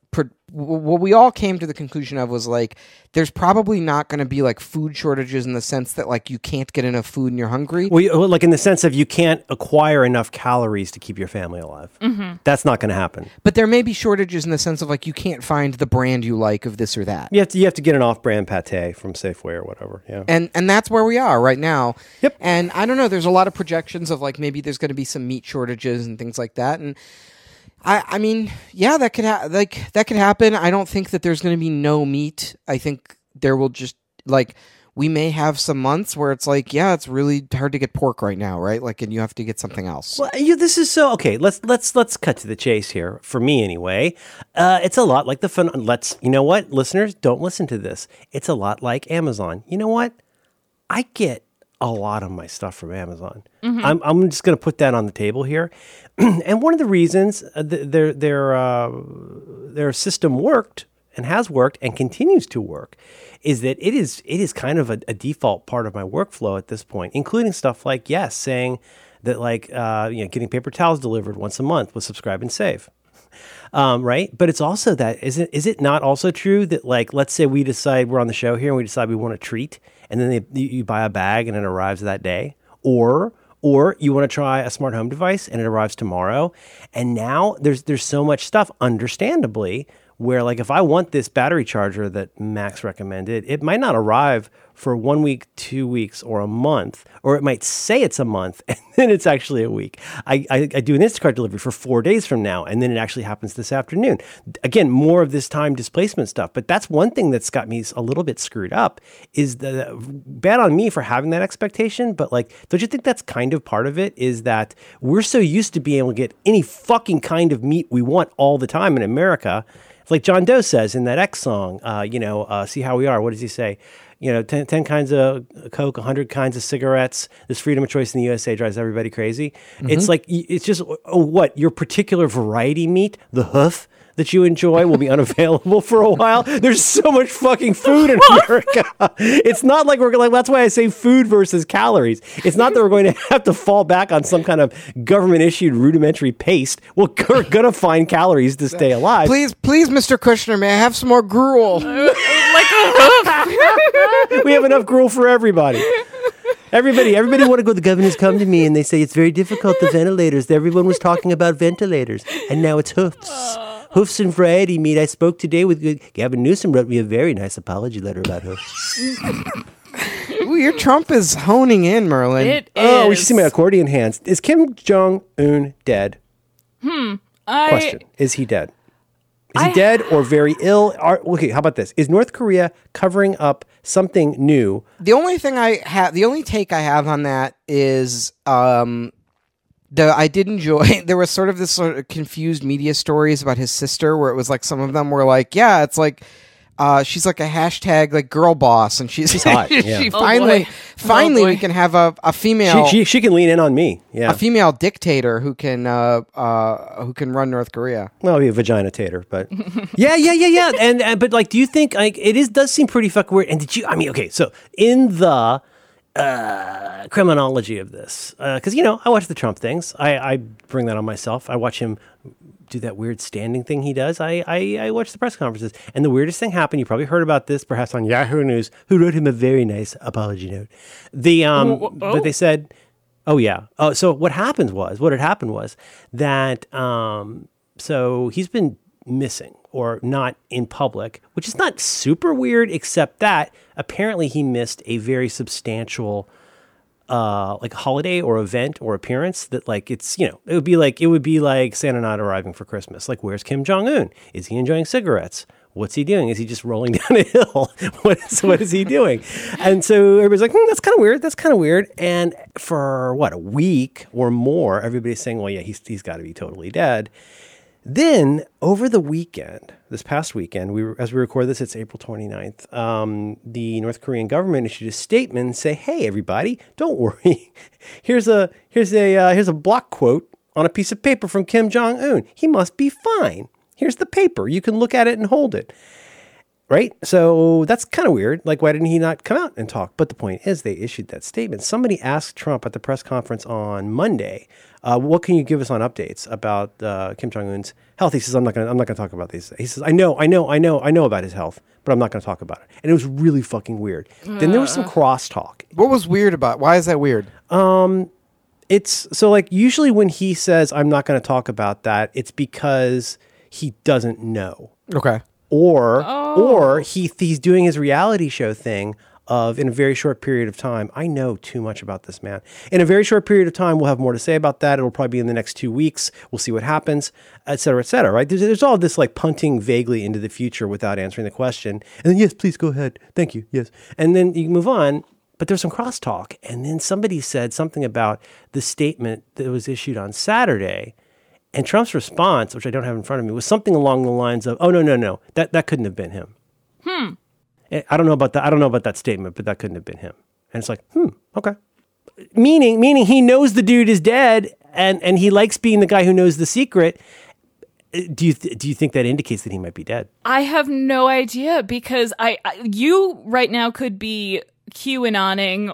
w- what we all came to the conclusion of was like, there's probably not going to be like food shortages in the sense that like you can't get enough food and you're hungry. Well, you, like in the sense of you can't acquire enough calories to keep your family alive. Mm-hmm. That's not going to happen. But there may be shortages in the sense of like you can't find the brand you like of this or that. You have to you have to get an off-brand pate from Safeway or whatever. Yeah. And and that's where we are right now. Yep. And I don't know, there's a lot of projections of like maybe there's going to be some meat shortages and things like that. And I I mean, yeah, that could ha- like that could happen. I don't think that there's going to be no meat. I think there will just like we may have some months where it's like, yeah, it's really hard to get pork right now, right? Like, and you have to get something else. Well, you, this is so okay. Let's let's let's cut to the chase here. For me, anyway, uh, it's a lot like the fun. Let's you know what, listeners, don't listen to this. It's a lot like Amazon. You know what? I get a lot of my stuff from Amazon. Mm-hmm. I'm I'm just going to put that on the table here. And one of the reasons uh, th- their their uh, their system worked and has worked and continues to work is that it is it is kind of a, a default part of my workflow at this point, including stuff like, yes, saying that like, uh, you know, getting paper towels delivered once a month with Subscribe and Save. Um, right. But it's also that, is it, is it not also true that like, let's say we decide we're on the show here and we decide we want a treat and then they, you, you buy a bag and it arrives that day, or Or you want to try a smart home device and it arrives tomorrow. And now there's there's so much stuff, understandably, where like if I want this battery charger that Max recommended, it might not arrive for one week, two weeks, or a month, or it might say it's a month and then it's actually a week. I, I, I do an Instacart delivery for four days from now, and then it actually happens this afternoon. Again, more of this time displacement stuff. But that's one thing that's got me a little bit screwed up, is the bad on me for having that expectation. But like, don't you think that's kind of part of it, is that we're so used to being able to get any fucking kind of meat we want all the time in America. Like John Doe says in that X song, uh, you know, uh, see how we are. What does he say? You know, ten, ten kinds of Coke, one hundred kinds of cigarettes. This freedom of choice in the U S A drives everybody crazy. Mm-hmm. It's like, it's just, oh, what? Your particular variety meat, the hoof that you enjoy, will be unavailable for a while. There's so much fucking food in America. It's not like we're like, that's why I say food versus calories. It's not that we're going to have to fall back on some kind of government issued rudimentary paste. Well, we're going to find calories to stay alive. Please, please, Mister Kushner, may I have some more gruel? Like a hoof. We have enough gruel for everybody. Everybody, everybody want to go. The governors come to me and they say it's very difficult, the ventilators. Everyone was talking about ventilators, and now it's hoofs. Hoofs and variety meat. I spoke today with Gavin Newsom, wrote me a very nice apology letter about hoofs. Ooh, your Trump is honing in, Merlin. It is. Oh, we should see my accordion hands. Is Kim Jong-un dead? Hmm. I, Question. Is he dead? Is he I, dead or very ill? Are, okay, how about this? Is North Korea covering up something new? The only thing I have, the only take I have on that is, um, the I did enjoy. There was sort of this sort of confused media stories about his sister, where it was like some of them were like, yeah, it's like. Uh, she's like a hashtag like girl boss, and she's, she's hot. Yeah. she Oh, finally, boy. finally, Oh, boy. we can have a, a female, She, she she can lean in on me. Yeah. a female dictator who can uh, uh, who can run North Korea. Well, I'll be a vagina tater, but yeah, yeah, yeah, yeah. And, and but like, do you think like it is does seem pretty fucking weird? And did you? I mean, okay, so in the uh, criminology of this, because uh, you know, I watch the Trump things. I, I bring that on myself. I watch him do that weird standing thing he does. I, I I watch the press conferences, and the weirdest thing happened. You probably heard about this, perhaps on Yahoo News. Who wrote him a very nice apology note? The um, Oh, oh. but they said. Oh, yeah. Oh, so what happened was, what had happened was that, um, so he's been missing or not in public, which is not super weird, except that apparently he missed a very substantial, uh, like holiday or event or appearance that like, it's, you know, it would be like, it would be like Santa not arriving for Christmas. Like, where's Kim Jong-un? Is he enjoying cigarettes? What's he doing? Is he just rolling down a hill? What is, what is he doing? And so everybody's like, hmm, that's kind of weird. That's kind of weird. And for what, a week or more, everybody's saying, well, yeah, he's he's got to be totally dead. Then over the weekend, this past weekend, we were, as we record this, it's April twenty-ninth, um, the North Korean government issued a statement and say, hey, everybody, don't worry. Here's a here's a uh, here's a block quote on a piece of paper from Kim Jong-un. He must be fine. Here's the paper. You can look at it and hold it. Right? So that's kind of weird. Like, why didn't he not come out and talk? But the point is, they issued that statement. Somebody asked Trump at the press conference on Monday, uh, what can you give us on updates about uh, Kim Jong-un's health? He says, I'm not going to I'm not going to talk about these. He says, I know, I know, I know, I know about his health, but I'm not going to talk about it. And it was really fucking weird. Uh. Then there was some crosstalk. What was weird about? Why is that weird? Um, it's so like usually when he says, I'm not going to talk about that, it's because he doesn't know. Okay. Or Oh. or he he's doing his reality show thing of, in a very short period of time, I know too much about this man. In a very short period of time, we'll have more to say about that. It'll probably be in the next two weeks. We'll see what happens, et cetera, et cetera, right? There's, there's all this like punting vaguely into the future without answering the question. And then, yes, please go ahead. Thank you. Yes. And then you move on. But there's some crosstalk. And then somebody said something about the statement that was issued on Saturday. And Trump's response, which I don't have in front of me, was something along the lines of, "Oh no, no, no, that that couldn't have been him." Hmm. I don't know about that. I don't know about that statement, but that couldn't have been him. And it's like, hmm, okay. Meaning, meaning he knows the dude is dead, and and he likes being the guy who knows the secret. Do you th- do you think that indicates that he might be dead? I have no idea because I, I you right now could be QAnoning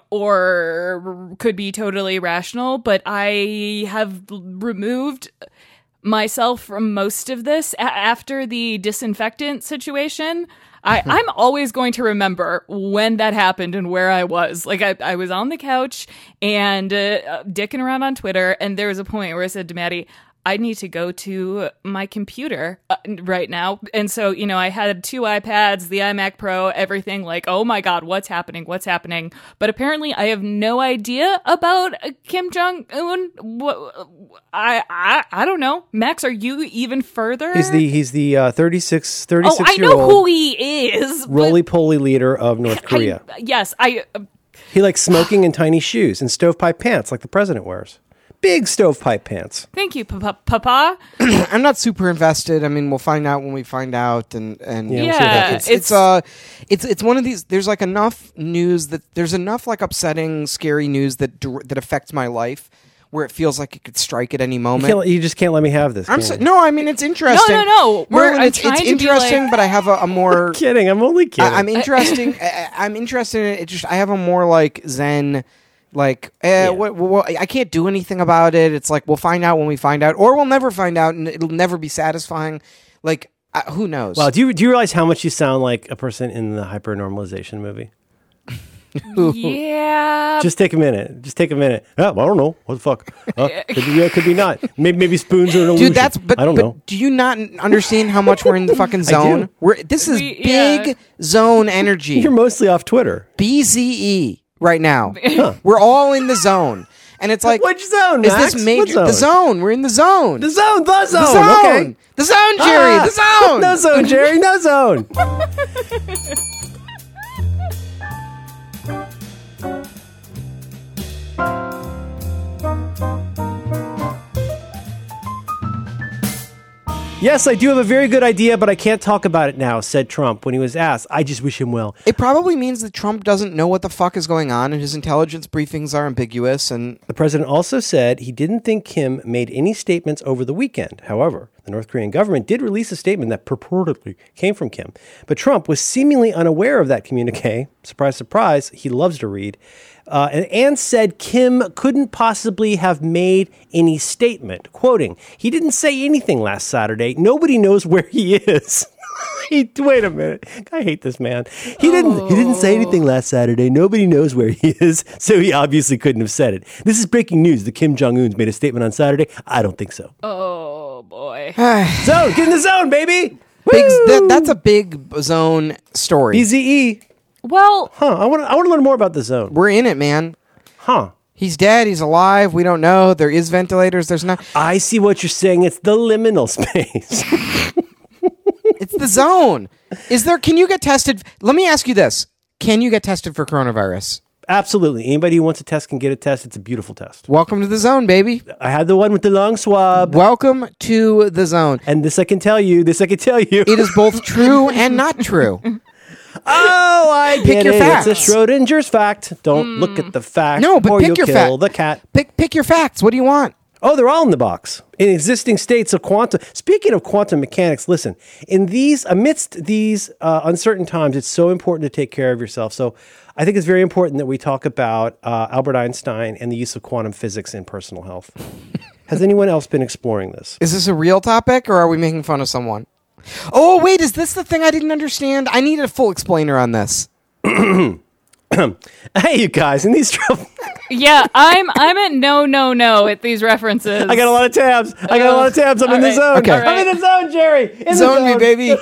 or could be totally rational, but I have removed myself from most of this a- after the disinfectant situation. I, I'm always going to remember when that happened and where I was. Like, I, I was on the couch and uh, dicking around on Twitter, and there was a point where I said to Maddie, I need to go to my computer uh, right now. And so, you know, I had two iPads, the iMac Pro, everything like, oh my God, what's happening? What's happening? But apparently I have no idea about uh, Kim Jong-un. What, I, I I don't know. Max, are you even further? He's the he's the uh, thirty-six, thirty-six oh, I year know old who he is. roly-poly leader of North Korea. I, yes, I... Uh, he likes smoking in tiny shoes and stovepipe pants like the president wears. Big stovepipe pants. Thank you, Papa. Papa. I'm not super invested. I mean, we'll find out when we find out, and and Yeah, we'll see what it's, happens. it's uh, it's it's one of these. There's like enough news that there's enough like upsetting, scary news that dir- that affects my life, where it feels like it could strike at any You, moment. can't, you just can't let me have this. I'm can so, you? no, I mean it's interesting. No, no, no. We're- Merlin, I'm it's, trying it's to be interesting, like- but I have a, a more. I'm kidding. I'm only kidding. I, I'm interesting. I, I'm interested in it. It just I have a more like Zen. Like, eh, Yeah. what, what, I can't do anything about it. It's like we'll find out when we find out, or we'll never find out, and it'll never be satisfying. Like, uh, who knows? Wow, do you do you realize how much you sound like a person in the hypernormalization movie? Yeah. Just take a minute. Just take a minute. Oh, I don't know. What the fuck? Uh, could be yeah, could be not. Maybe maybe spoons are an illusion. Dude, that's but, I don't but know. do you not understand how much we're in the fucking zone? do. We're this is We- big yeah. zone energy. You're mostly off Twitter. B Z E right now. We're all in the zone, and it's like, Which zone, is Max? this What major? zone? The zone. We're in the zone. The zone. The zone. The zone. Okay. The zone, Jerry. Ah, the zone. No zone, Jerry. No zone. Yes, I do have a very good idea, but I can't talk about it now, said Trump when he was asked. I just wish him well. It probably means that Trump doesn't know what the fuck is going on, and his intelligence briefings are ambiguous. And The president also said he didn't think Kim made any statements over the weekend. However, the North Korean government did release a statement that purportedly came from Kim. But Trump was seemingly unaware of that communique. Surprise, surprise, he loves to read. Uh, and, and said Kim couldn't possibly have made any statement. Quoting, he didn't say anything last Saturday. Nobody knows where he is. he, wait a minute. I hate this man. He didn't he didn't say anything last Saturday. Nobody knows where he is. So he obviously couldn't have said it. This is breaking news. The Kim Jong-un's made a statement on Saturday. I don't think so. Oh boy. Zone, get in the zone, baby. big, that, that's a big zone story. B Z E. Well, Huh. I want to I want to learn more about the zone. We're in it, man. Huh. He's dead. He's alive. We don't know. There is ventilators. There's not. I see what you're saying. It's the liminal space. It's the zone. Is there? Can you get tested? Let me ask you this: can you get tested for coronavirus? Absolutely. Anybody who wants a test can get a test. It's a beautiful test. Welcome to the zone, baby. I had the one with the long swab. Welcome to the zone. And this I can tell you. This I can tell you. It is both true and not true. Oh, I Pick get your it. facts. It's a Schrodinger's fact. Don't look at the fact. No, but or pick you'll your kill fact. the cat. Pick pick your facts. What do you want? Oh, they're all in the box. In existing states of quantum. Speaking of quantum mechanics, listen, in these, amidst these uh, uncertain times, it's so important to take care of yourself. So I think it's very important that we talk about uh, Albert Einstein and the use of quantum physics in personal health. Has anyone else been exploring this? Is this a real topic, or are we making fun of someone? Oh, wait, is this the thing I didn't understand? I need a full explainer on this. Hey, you guys, in these trouble. Yeah, I'm I'm at no, no, no at these references. I got a lot of tabs. I got a lot of tabs. I'm All in right. the zone. Okay. I'm in the zone, Jerry. In Zone the me, zone. baby.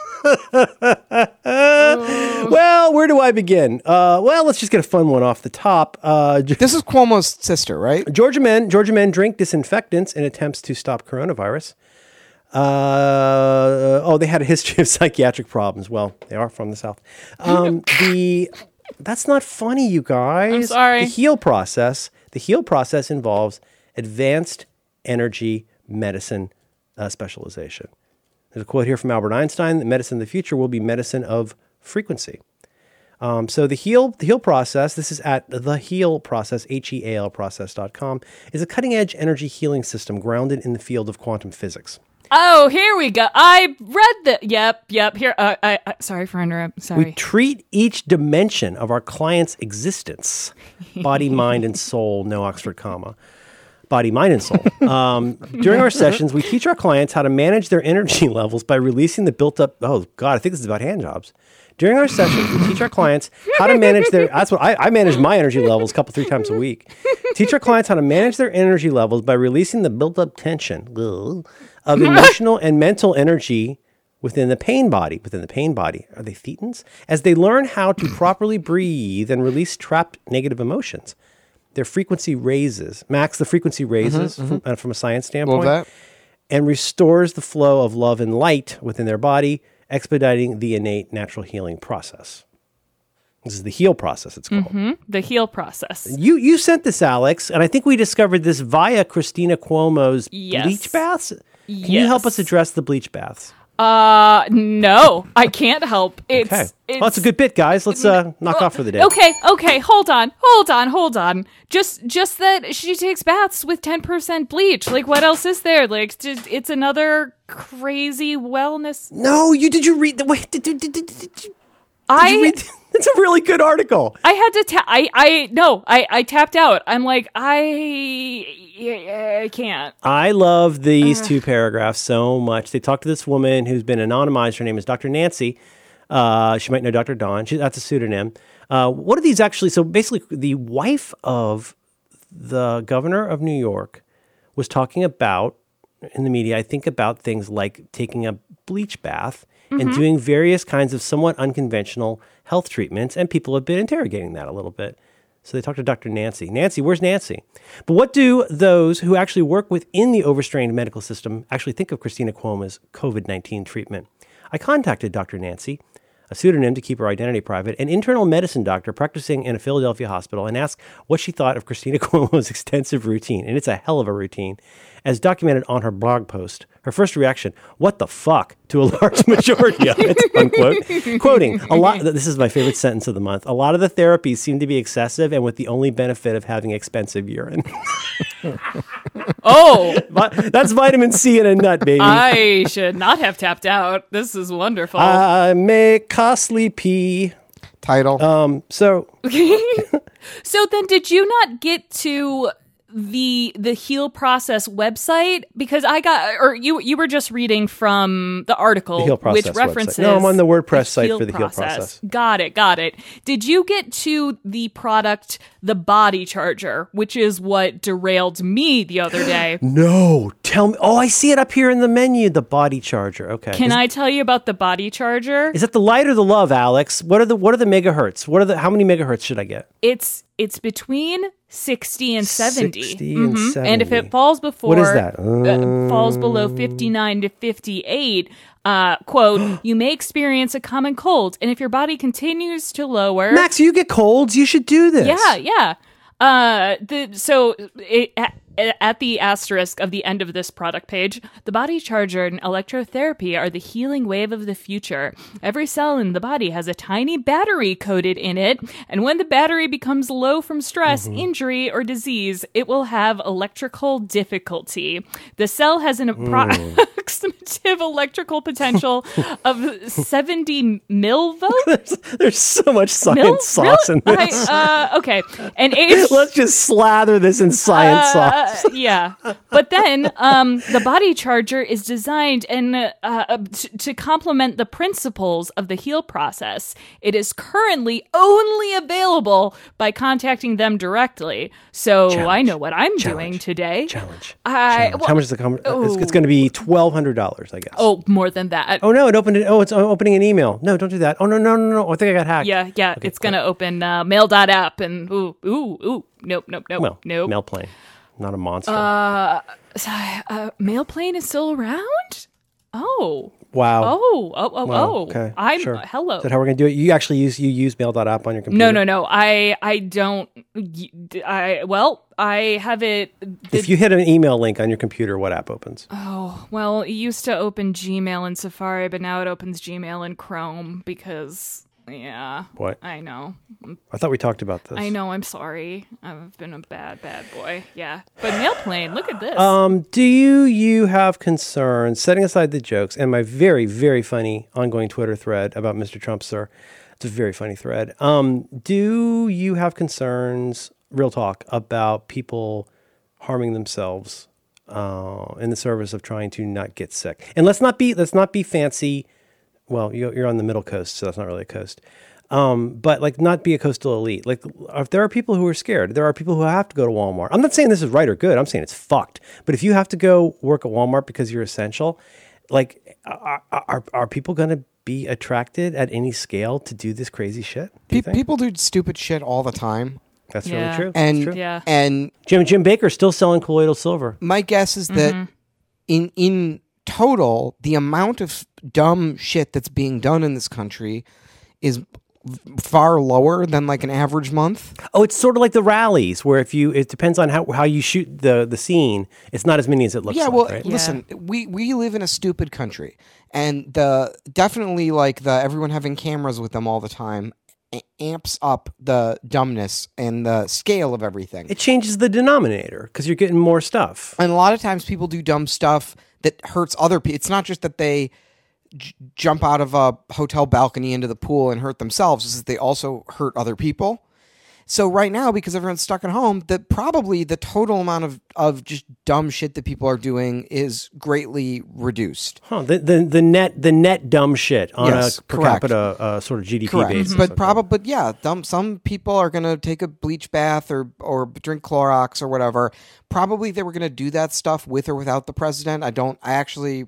Well, where do I begin? Uh, well, let's just get a fun one off the top. Uh, This is Cuomo's sister, right? Georgia men, Georgia men drink disinfectants in attempts to stop coronavirus. Uh, oh, they had a history of psychiatric problems. Well, they are from the South. Um, the that's not funny, you guys. I'm sorry. The HEAL process. The HEAL process involves advanced energy medicine uh, specialization. There's a quote here from Albert Einstein that medicine of the future will be medicine of frequency. Um, so the HEAL, the HEAL process, this is at the HEAL process, H E A L process dot com, is a cutting-edge energy healing system grounded in the field of quantum physics. Oh, here we go. I read the. Yep, yep. Here. Uh, I, I. Sorry for interrupt. Sorry. We treat each dimension of our client's existence, body, mind, and soul, no Oxford comma. Body, mind, and soul. Um, during our sessions, we teach our clients how to manage their energy levels by releasing the built-up, oh, God, I think this is about hand jobs. During our sessions, we teach our clients how to manage their, that's what, I, I manage my energy levels a couple, three times a week. Teach our clients how to manage their energy levels by releasing the built-up tension ugh, of emotional and mental energy within the pain body. Within the pain body. Are they thetans? As they learn how to properly breathe and release trapped negative emotions. Their frequency raises. Max, the frequency raises mm-hmm, from, mm-hmm. Uh, from a science standpoint. Love that. And restores the flow of love and light within their body, expediting the innate natural healing process. This is the HEAL process, it's called. Mm-hmm. The HEAL process. You you sent this, Alex, and I think we discovered this via Christina Cuomo's yes. bleach baths. Can yes. you help us address the bleach baths? Uh, no, I can't help. It's, okay. it's Well, that's a good bit, guys. Let's uh, knock well, off for the day. Okay, okay, hold on, hold on, hold on. Just, just that she takes baths with ten percent bleach. Like, what else is there? Like, just, it's another crazy wellness. No, you did you read the wait? Did, did, did, did, did you, I. did you read? It's a really good article. I had to tap. I, I, no, I, I tapped out. I'm like, I, I can't. I love these uh. two paragraphs so much. They talk to this woman who's been anonymized. Her name is Doctor Nancy. Uh, she might know Doctor Dawn. She, that's a pseudonym. Uh, what are these actually? So basically, the wife of the governor of New York was talking about, in the media, I think about things like taking a bleach bath mm-hmm. and doing various kinds of somewhat unconventional health treatments, and people have been interrogating that a little bit. So they talked to Doctor Nancy. Nancy, where's Nancy? But what do those who actually work within the overstrained medical system actually think of Christina Cuomo's covid nineteen treatment? I contacted Doctor Nancy, a pseudonym to keep her identity private, an internal medicine doctor practicing in a Philadelphia hospital, and asked what she thought of Christina Cuomo's extensive routine. And it's a hell of a routine. As documented on her blog post, her first reaction, what the fuck, to a large majority of it, unquote. Quoting, a lot, this is my favorite sentence of the month, a lot of the therapies seem to be excessive and with the only benefit of having expensive urine. Oh. That's vitamin C in a nut, baby. I should not have tapped out. This is wonderful. I make costly pee. Title. Um, so. So then did you not get to the the HEAL process website? Because I got, or you you were just reading from the article, the HEAL process which references. Website. No, I'm on the WordPress the site HEAL for the process. HEAL process. Got it, got it. Did you get to the product, the Body Charger, which is what derailed me the other day? No, tell me. Oh, I see it up here in the menu, the Body Charger. Okay. Can is, I tell you about the Body Charger? Is it the light or the love, Alex? What are the what are the megahertz? What are the how many megahertz should I get? It's it's between sixty and seventy. sixty and mm-hmm. seventy. And if it falls before, what is that? Uh, falls below fifty-nine to fifty-eight, uh, quote, you may experience a common cold. And if your body continues to lower. Max, you get colds. You should do this. Yeah, yeah. Uh, the so it at the asterisk of the end of this product page, the body charger and electrotherapy are the healing wave of the future. Every cell in the body has a tiny battery coded in it, and when the battery becomes low from stress, mm-hmm. injury, or disease, it will have electrical difficulty. The cell has an approximative mm. electrical potential of seventy millivolts. There's, there's so much science Mil? sauce really? in this. I, uh, okay, and age. Let's just slather this in science uh, sauce. Uh, yeah, but then um, the body charger is designed and uh, uh, t- to complement the principles of the heal process. It is currently only available by contacting them directly. So Challenge. I know what I'm Challenge. doing today. Challenge. I, Challenge. well, How much is the com- oh. It's, it's going to be twelve hundred dollars, I guess. Oh, more than that. Oh no! It opened. It. Oh, it's opening an email. No, don't do that. Oh no, no, no, no! I think I got hacked. Yeah, yeah. Okay, it's going to open uh, mail dot app and ooh, ooh, ooh. Nope, nope, nope, well, nope. Mailplane, not a monster. Uh, uh, Mailplane is still around? Oh. Wow. Oh, oh, oh, Wow. oh. Okay. I'm Sure. hello. Is that how we're gonna do it? You actually use you use mail dot app on your computer? No, no, no. I I don't I well, I have it the, If you hit an email link on your computer, what app opens? Oh, well, it used to open Gmail in Safari, but now it opens Gmail in Chrome because yeah. What? I know. I thought we talked about this. I know, I'm sorry. I've been a bad, bad boy. Yeah. But Mailplane, look at this. Um, do you you have concerns, setting aside the jokes and my very, very funny ongoing Twitter thread about Mister Trump, sir? It's a very funny thread. Um, do you have concerns, real talk, about people harming themselves uh, in the service of trying to not get sick? And let's not be let's not be fancy. Well, you're on the middle coast, so that's not really a coast. Um, but like not be a coastal elite. Like if there are people who are scared, there are people who have to go to Walmart. I'm not saying this is right or good. I'm saying it's fucked. But if you have to go work at Walmart because you're essential, like are, are, are people going to be attracted at any scale to do this crazy shit? Do Pe- people do stupid shit all the time. That's Yeah. really true. And That's true. Yeah. and Jim Jim Baker's still selling colloidal silver. my guess is that Mm-hmm. in in total, the amount of dumb shit that's being done in this country is far lower than like an average month. Oh, it's sort of like the rallies where if you, it depends on how, how you shoot the, the scene. It's not as many as it looks Yeah, like, well, right? listen, we we live in a stupid country, and the definitely like the everyone having cameras with them all the time a- amps up the dumbness and the scale of everything. It changes the denominator because you're getting more stuff. And a lot of times people do dumb stuff that hurts other people. It's not just that they j- jump out of a hotel balcony into the pool and hurt themselves, it's that they also hurt other people. So right now, because everyone's stuck at home, that probably the total amount of, of just dumb shit that people are doing is greatly reduced. Huh, the, the the net the net dumb shit on Yes, a per correct. capita uh, sort of G D P Correct. basis. But Okay. probably, but yeah, dumb, some people are going to take a bleach bath or or drink Clorox or whatever. Probably they were going to do that stuff with or without the president. I don't. I actually.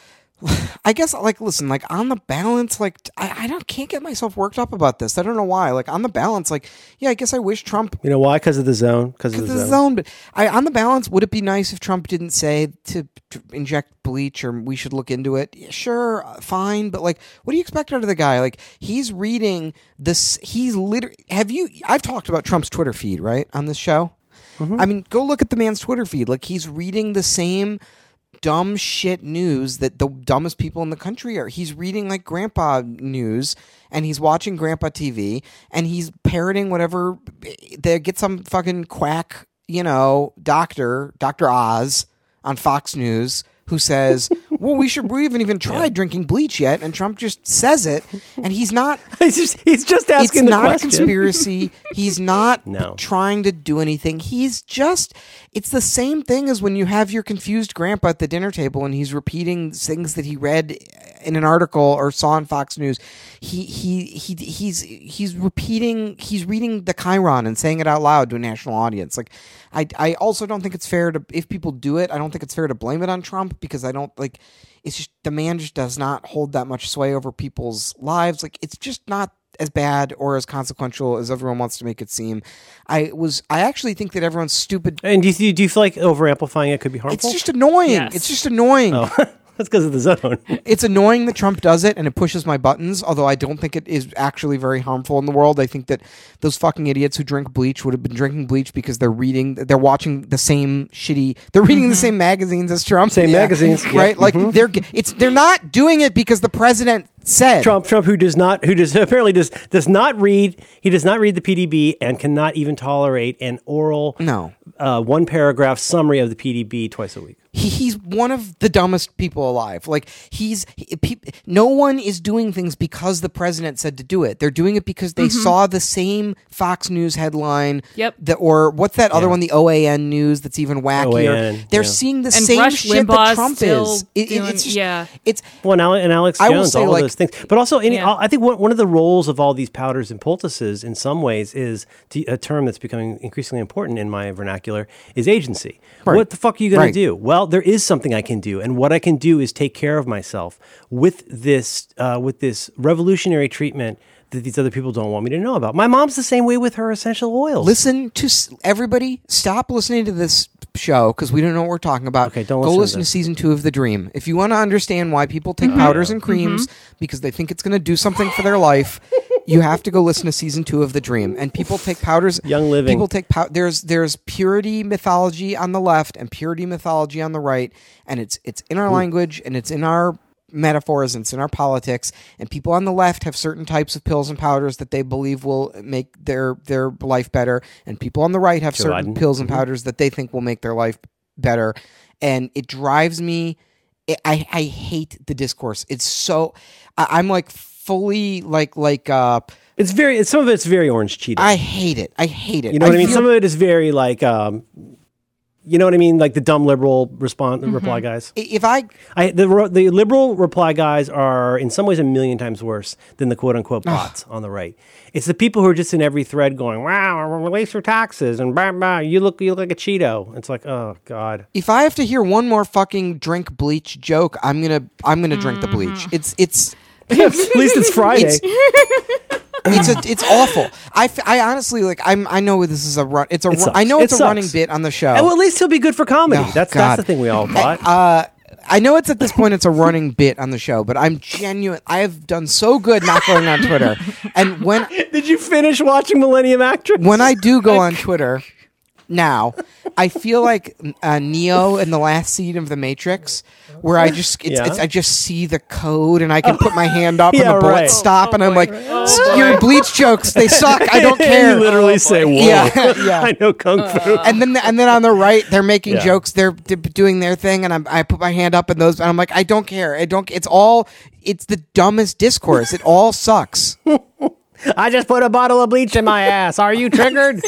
I guess, like, listen, like, on the balance, like, I, I don't can't get myself worked up about this. I don't know why. Like, on the balance, like, yeah, I guess I wish Trump You know why? Because of the zone. Because of because the of the zone. zone. But I, on the balance, would it be nice if Trump didn't say to, to inject bleach or we should look into it? Yeah, sure, fine. But like, what do you expect out of the guy? Like, he's reading this. He's literally. Have you? I've talked about Trump's Twitter feed, right, on this show. Mm-hmm. I mean, go look at the man's Twitter feed. Like, he's reading the same dumb shit news that the dumbest people in the country are. He's reading like grandpa news and he's watching grandpa T V and he's parroting whatever they get some fucking quack, you know, doctor, Doctor Oz on Fox News who says, well, we should, we haven't even tried drinking bleach yet. And Trump just says it and he's not, he's, just, he's just asking it's the not question. a conspiracy. He's not No. trying to do anything. He's just, it's the same thing as when you have your confused grandpa at the dinner table and he's repeating things that he read in an article or saw on Fox News. He, he, he, he's, he's repeating, he's reading the Chiron and saying it out loud to a national audience. Like, I, I also don't think it's fair to, if people do it, I don't think it's fair to blame it on Trump because I don't like, it's just, the man just does not hold that much sway over people's lives. Like, it's just not as bad or as consequential as everyone wants to make it seem. I was, I actually think that everyone's stupid. And do you, do you feel like over amplifying it could be harmful? It's just annoying. Yes. It's just annoying. Oh. That's because of the zone. It's annoying that Trump does it and it pushes my buttons, although I don't think it is actually very harmful in the world. I think that those fucking idiots who drink bleach would have been drinking bleach because they're reading, they're watching the same shitty, they're reading mm-hmm. the same magazines as Trump. Same yeah. magazines. Right? Yep. Like mm-hmm. they're, it's, they're not doing it because the president said. Trump, Trump, who does not, who does apparently does does not read, he does not read the P D B and cannot even tolerate an oral, no, uh, one paragraph summary of the P D B twice a week. He, he's one of the dumbest people alive. Like he's, he, pe- no one is doing things because the president said to do it. They're doing it because they mm-hmm. saw the same Fox News headline. Yep. That, or what's that yeah. other one? The O A N News. That's even wackier. O A N, They're yeah. seeing the and same Rush shit Limbaugh's that Trump is. It, doing, it's just, yeah. It's well, and, Ale- and Alex Jones, all like, of those things. But also, any, yeah. I think one, one of the roles of all these powders and poultices, in some ways, is to, a term that's becoming increasingly important in my vernacular is agency. Right. What the fuck are you going right. to do? Well, there is something I can do, and what I can do is take care of myself with this uh, with this revolutionary treatment that these other people don't want me to know about. My mom's the same way with her essential oils. Listen to s- everybody. Stop listening to this show because we don't know what we're talking about. Okay, don't go listen, listen to, to season two of The Dream. If you want to understand why people take powders and creams mm-hmm. because they think it's going to do something for their life, you have to go listen to season two of The Dream. And people take powders. Young Living. People take pow- there's there's purity mythology on the left and purity mythology on the right, and it's it's in our Ooh. language and it's in our metaphors and it's in our politics, and people on the left have certain types of pills and powders that they believe will make their their life better, and people on the right have Joe certain Biden. pills and mm-hmm. powders that they think will make their life better, and it drives me I, I hate the discourse. It's so I, I'm like fully like like uh it's very it's, some of it's very orange Cheeto. I hate it. I hate it. You know I what I mean? feel, Some of it is very like um you know what I mean? Like the dumb liberal response mm-hmm. reply guys. If I, I the the liberal reply guys are in some ways a million times worse than the quote unquote bots on the right. It's the people who are just in every thread going, "Wow, release your taxes," and blah, blah, you look you look like a Cheeto. It's like, oh god. If I have to hear one more fucking drink bleach joke, I'm gonna I'm gonna mm-hmm. drink the bleach. It's it's at least it's Friday. It's, It's a, it's awful. I, f- I honestly like. I'm. I know this is a run. It's a. It Ru- I know it's it a sucks. running bit on the show. And well, at least he'll be good for comedy. Oh, that's God. that's the thing we all thought. Uh, I know it's at this point it's a running bit on the show, but I'm genuine. I have done so good not going on Twitter. And when did you finish watching Millennium Actress? When I do go on Twitter now, I feel like uh, Neo in the last scene of The Matrix, where I just it's, yeah. it's, I just see the code and I can put my hand up yeah, and the bullets right. stop, oh, and oh I'm like, oh your bleach jokes, they suck. I don't care. You literally oh, say, "Whoa, yeah, yeah. I know kung fu." Uh, and then and then on the right, they're making yeah. jokes. They're, they're doing their thing, and I'm, I put my hand up, and those, and I'm like, I don't care. I don't. It's all. It's the dumbest discourse. It all sucks. I just put a bottle of bleach in my ass. Are you triggered?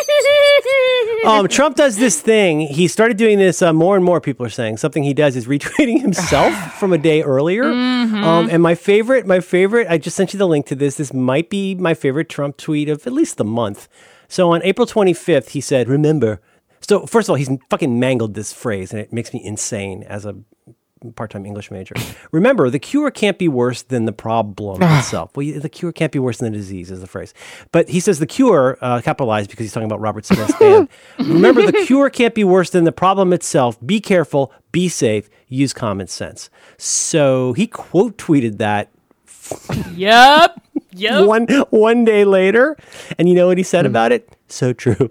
um, Trump does this thing. He started doing this uh, more and more. People are saying something he does is retweeting himself from a day earlier. Mm-hmm. Um, and my favorite, my favorite, I just sent you the link to this. This might be my favorite Trump tweet of at least the month. So on April twenty-fifth, he said, "Remember." So first of all, he's fucking mangled this phrase, and it makes me insane as a part-time English major. Remember, the cure can't be worse than the problem itself. Well, the cure can't be worse than the disease is the phrase. But he says the cure, uh, capitalized because he's talking about Robert Smith's band. Remember, the cure can't be worse than the problem itself. Be careful, be safe, use common sense. So he quote tweeted that. Yep. Yep. one, one day later. And you know what he said mm. about it? So true.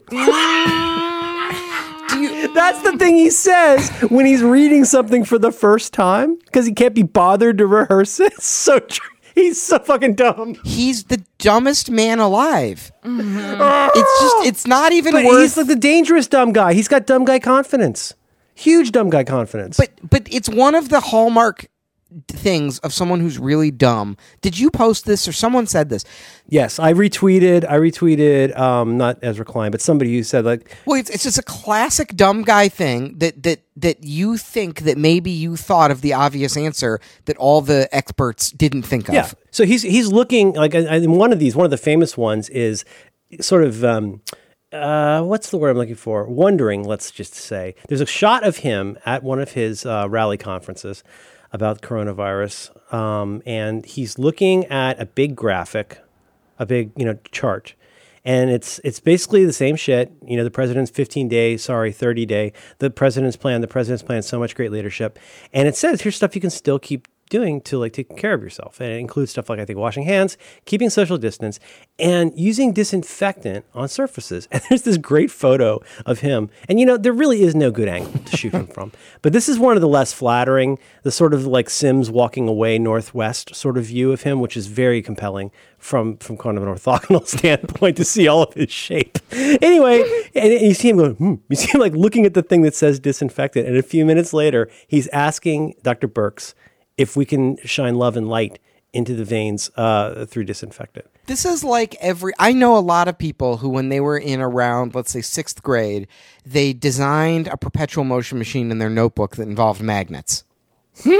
That's the thing he says when he's reading something for the first time because he can't be bothered to rehearse it. It's so true. He's so fucking dumb. He's the dumbest man alive. Mm-hmm. It's just, it's not even but worth... He's like the dangerous dumb guy. He's got dumb guy confidence. Huge dumb guy confidence. But but it's one of the hallmark things of someone who's really dumb. Did you post this or someone said this? Yes, I retweeted. I retweeted. Um, not Ezra Klein, but somebody who said like, "Well, it's, it's just a classic dumb guy thing that that that you think that maybe you thought of the obvious answer that all the experts didn't think of." Yeah. So he's he's looking like in one of these. One of the famous ones is sort of. Um, Uh, what's the word I'm looking for? Wondering, let's just say. There's a shot of him at one of his uh, rally conferences about coronavirus, um, and he's looking at a big graphic, a big, you know, chart, And it's it's basically the same shit. You know, the president's fifteen day, sorry, thirty day, the president's plan, the president's plan, so much great leadership. And it says here's stuff you can still keep doing to like take care of yourself. And it includes stuff like, I think, washing hands, keeping social distance, and using disinfectant on surfaces. And there's this great photo of him. And, you know, there really is no good angle to shoot him from. But this is one of the less flattering, the sort of like Sims walking away northwest sort of view of him, which is very compelling from, from kind of an orthogonal standpoint to see all of his shape. Anyway, and you see him going, hmm. You see him like looking at the thing that says disinfectant. And a few minutes later, he's asking Doctor Birx if we can shine love and light into the veins uh, through disinfectant. This is like every... I know a lot of people who, when they were in around, let's say, sixth grade, they designed a perpetual motion machine in their notebook that involved magnets. You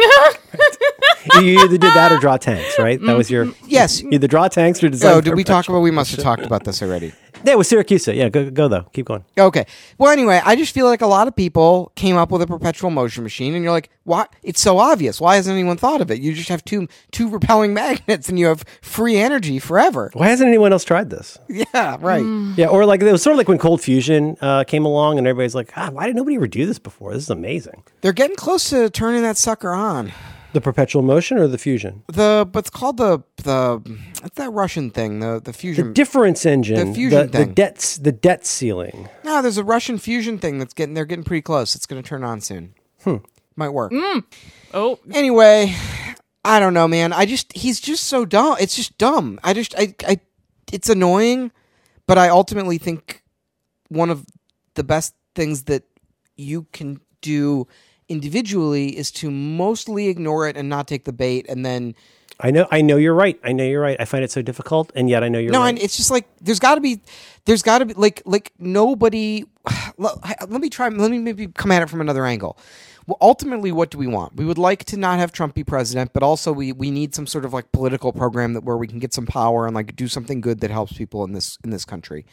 either did that or draw tanks, right? That was your... Yes. Either draw tanks or design... Oh, did we talk about... We must have talked about this already. Yeah, with Syracuse. Yeah, go, go though. Keep going. Okay. Well, anyway, I just feel like a lot of people came up with a perpetual motion machine, and you're like, "What? It's so obvious. Why hasn't anyone thought of it? You just have two two repelling magnets, and you have free energy forever." Why hasn't anyone else tried this? Yeah, right. Mm. Yeah, or like it was sort of like when Cold Fusion uh, came along, and everybody's like, "Ah, why did nobody ever do this before? This is amazing." They're getting close to turning that sucker on. The perpetual motion or the fusion? The but it's called the the what's that Russian thing? The the The fusion. difference engine. The fusion the, thing. The debt, the debt ceiling. No, there's a Russian fusion thing that's getting. They're getting pretty close. It's going to turn on soon. Hmm. Might work. Oh, Anyway, I don't know, man. I just he's just so dumb. It's just dumb. I just I I it's annoying, but I ultimately think one of the best things that you can do individually is to mostly ignore it and not take the bait, and then I know, I know you're right. I know you're right. I find it so difficult, and yet I know you're no, right. and it's just like there's got to be, there's got to be like like nobody. Let, let me try. Let me maybe come at it from another angle. Well, ultimately, what do we want? We would like to not have Trump be president, but also we we need some sort of like political program that where we can get some power and like do something good that helps people in this in this country.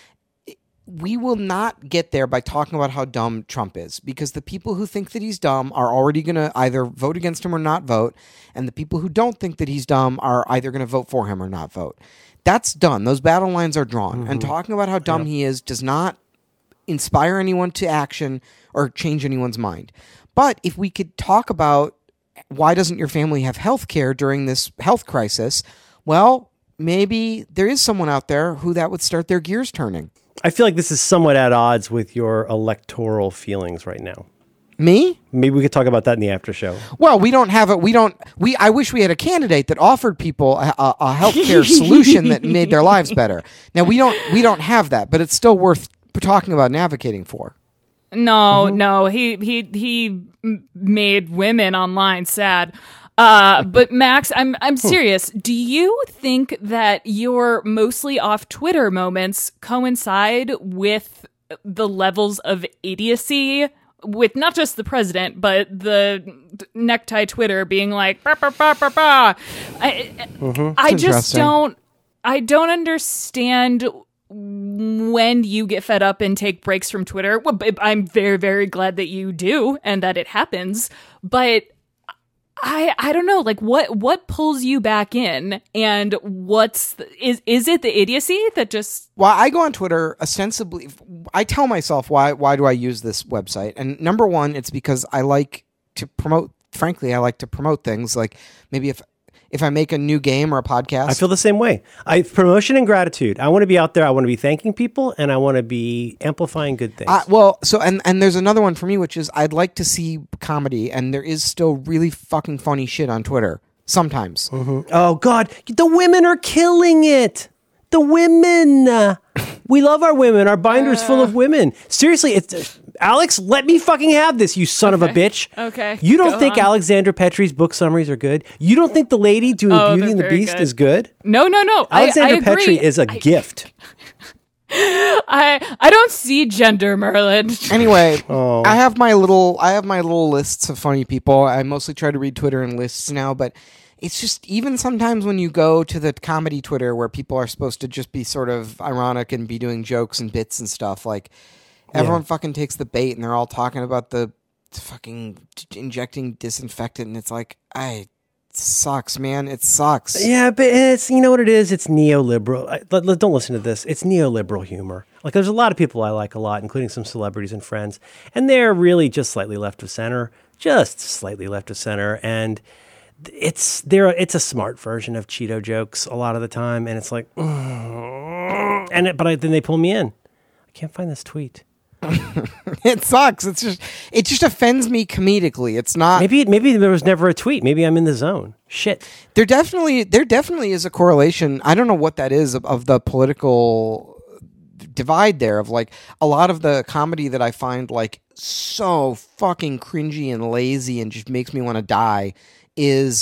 We will not get there by talking about how dumb Trump is, because the people who think that he's dumb are already going to either vote against him or not vote, and the people who don't think that he's dumb are either going to vote for him or not vote. That's done. Those battle lines are drawn. Mm-hmm. And talking about how dumb yeah. he is does not inspire anyone to action or change anyone's mind. But if we could talk about why doesn't your family have health care during this health crisis, well, maybe there is someone out there who that would start their gears turning. I feel like this is somewhat at odds with your electoral feelings right now. Me? Maybe we could talk about that in the after show. Well, we don't have it. We don't. We. I wish we had a candidate that offered people a, a, a healthcare solution that made their lives better. Now we don't. We don't have that, but it's still worth talking about and advocating for. No, Mm-hmm. no, he he he m- made women online sad. Uh, but Max, I'm I'm serious. Do you think that your mostly off Twitter moments coincide with the levels of idiocy with not just the president, but the necktie Twitter being like, bah, bah, bah, bah, bah. I, Mm-hmm. I just interesting. don't, I don't understand when you get fed up and take breaks from Twitter. Well, I'm very, very glad that you do and that it happens, but I I don't know, like what what pulls you back in, and what's the, is is it the idiocy that just Well, I go on Twitter ostensibly. I tell myself why why do I use this website? And number one, it's because I like to promote. Frankly, I like to promote things like maybe if if I make a new game or a podcast. I feel the same way. I promotion and gratitude. I want to be out there. I want to be thanking people, and I want to be amplifying good things. Uh, well, so and and there's another one for me, which is I'd like to see comedy, and there is still really fucking funny shit on Twitter sometimes. Mm-hmm. Oh God, the women are killing it. The women. Uh, we love our women. Our binder's uh, full of women. Seriously, it's uh, Alex. Let me fucking have this, you son okay. of a bitch. Okay. You don't Go think on. Alexandra Petrie's book summaries are good? You don't think the lady doing Oh, Beauty and the very Beast good. is good? No, no, no. Alexandra I, I agree. Petrie is a I, gift. I I don't see gender, Merlin. Anyway, Oh. I have my little I have my little lists of funny people. I mostly try to read Twitter in lists now, but it's just even sometimes when you go to the comedy Twitter where people are supposed to just be sort of ironic and be doing jokes and bits and stuff, like everyone Yeah. fucking takes the bait and they're all talking about the fucking injecting disinfectant, and it's like I sucks, man. It sucks. Yeah, but it's, you know what it is? It's neoliberal. I, let, let- don't listen to this. It's neoliberal humor. Like, there's a lot of people I like a lot, including some celebrities and friends, and they're really just slightly left of center, just slightly left of center, and it's they're it's a smart version of Cheeto jokes a lot of the time, and it's like, and it, but I, then they pull me in. I can't find this tweet. It sucks. It's just it just offends me comedically. It's not. Maybe maybe there was never a tweet. Maybe I'm in the zone. Shit. There definitely there definitely is a correlation. I don't know what that is of, of the political divide there, of like a lot of the comedy that I find like so fucking cringy and lazy and just makes me want to die is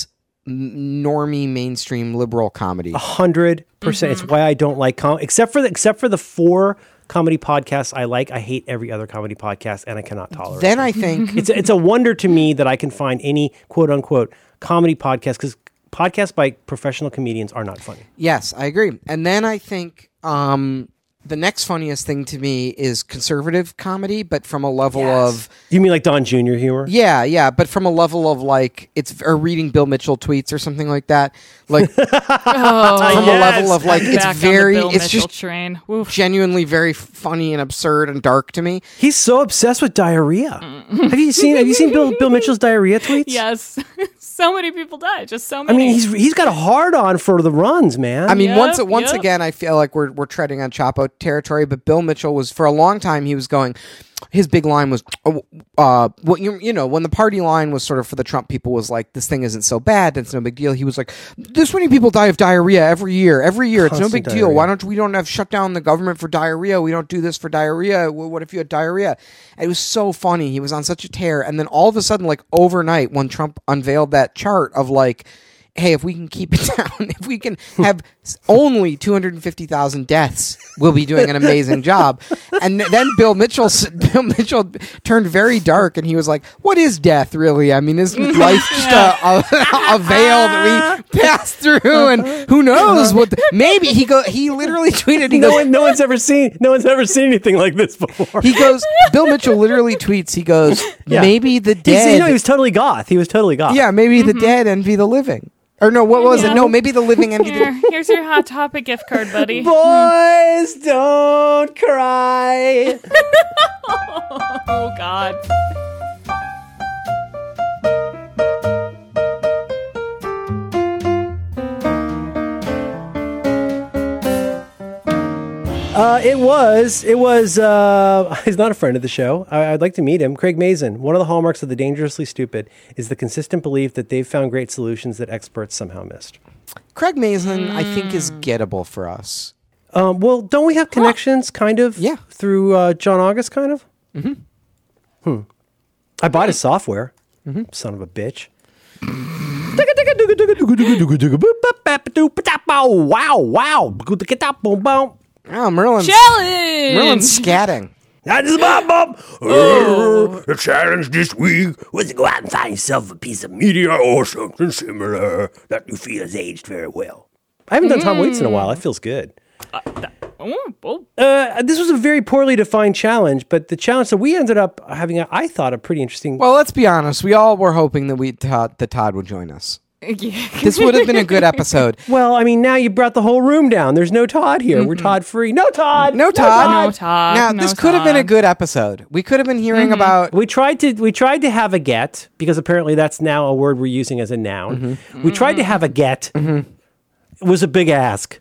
m- normie mainstream liberal comedy. A hundred percent. It's why I don't like com except for the, except for the four comedy podcasts I like. I hate every other comedy podcast, and I cannot tolerate. Then them. I think it's a, it's a wonder to me that I can find any quote unquote comedy podcast, because podcasts by professional comedians are not funny. yes, I agree. And then I think um, the next funniest thing to me is conservative comedy, but from a level of You mean like Don Junior humor? yeah, yeah, but from a level of like it's or reading Bill Mitchell tweets or something like that. Like Oh, from a level of like I'm it's back on the very Bill it's Mitchell just train. Oof. genuinely very funny and absurd and dark to me. He's so obsessed with diarrhea. Have you seen Have you seen Bill Bill Mitchell's diarrhea tweets? Yes, so many people die. Just so I many. mean, he's he's got a hard on for the runs, man. I mean, Yep, once once yep. again, I feel like we're we're treading on Chapo territory. But Bill Mitchell was for a long time. He was going. His big line was, uh, what you you know, when the party line was sort of for the Trump people was like, this thing isn't so bad. It's no big deal. He was like, this many people die of diarrhea every year. Every year, it's no Constant big deal. diarrhea. Why don't we don't have shut down the government for diarrhea? We don't do this for diarrhea. Wh- What if you had diarrhea? And it was so funny. He was on such a tear, and then all of a sudden, like overnight, when Trump unveiled that chart of like, hey, if we can keep it down, if we can have s- only two hundred fifty thousand deaths, we'll be doing an amazing job. And then Bill Mitchell, s- Bill Mitchell turned very dark, and he was like, what is death, really? I mean, isn't life just a, a, a veil that we pass through? And who knows what, the, maybe he go, he literally tweeted, he no goes, one no one's ever seen no one's ever seen anything like this before. he goes, Bill Mitchell literally tweets, he goes, Yeah. maybe the He's, dead. you know, he was totally goth. He was totally goth. yeah, maybe the dead envy the living. Or no, what was Yeah. it? No, maybe the living envy the Here, here's your Hot Topic gift card, buddy. Boys, don't cry. Oh God. Uh, it was. It was. Uh, he's not a friend of the show. I, I'd like to meet him. Craig Mazin. One of the hallmarks of the Dangerously Stupid is the consistent belief that they've found great solutions that experts somehow missed. Craig Mazin, I think, is gettable for us. Um, well, don't we have connections, kind of? Yeah. Through uh, John August, kind of. Mm-hmm. Hmm. I bought his software. Mm-hmm. Son of a bitch. Wow! Wow! Oh, Merlin's, Challenge. Merlin's scatting. That is my mom. Oh, the challenge this week was to go out and find yourself a piece of media or something similar that you feel has aged very well. I haven't done Tom Waits in a while. It feels good. Oh, oh. Uh, this was a very poorly defined challenge, but the challenge, so we ended up having, a, I thought, a pretty interesting. Well, let's be honest. We all were hoping that we Todd, that Todd would join us. Yeah. This would have been a good episode. Well, I mean, now you brought the whole room down. There's no Todd here. We're Todd free. No Todd. No Todd. No Todd. Now, No this could have been a Todd. good episode. We could have been hearing about. We tried to we tried to have a get, because apparently that's now a word we're using as a noun. We tried to have a get. It was a big ask.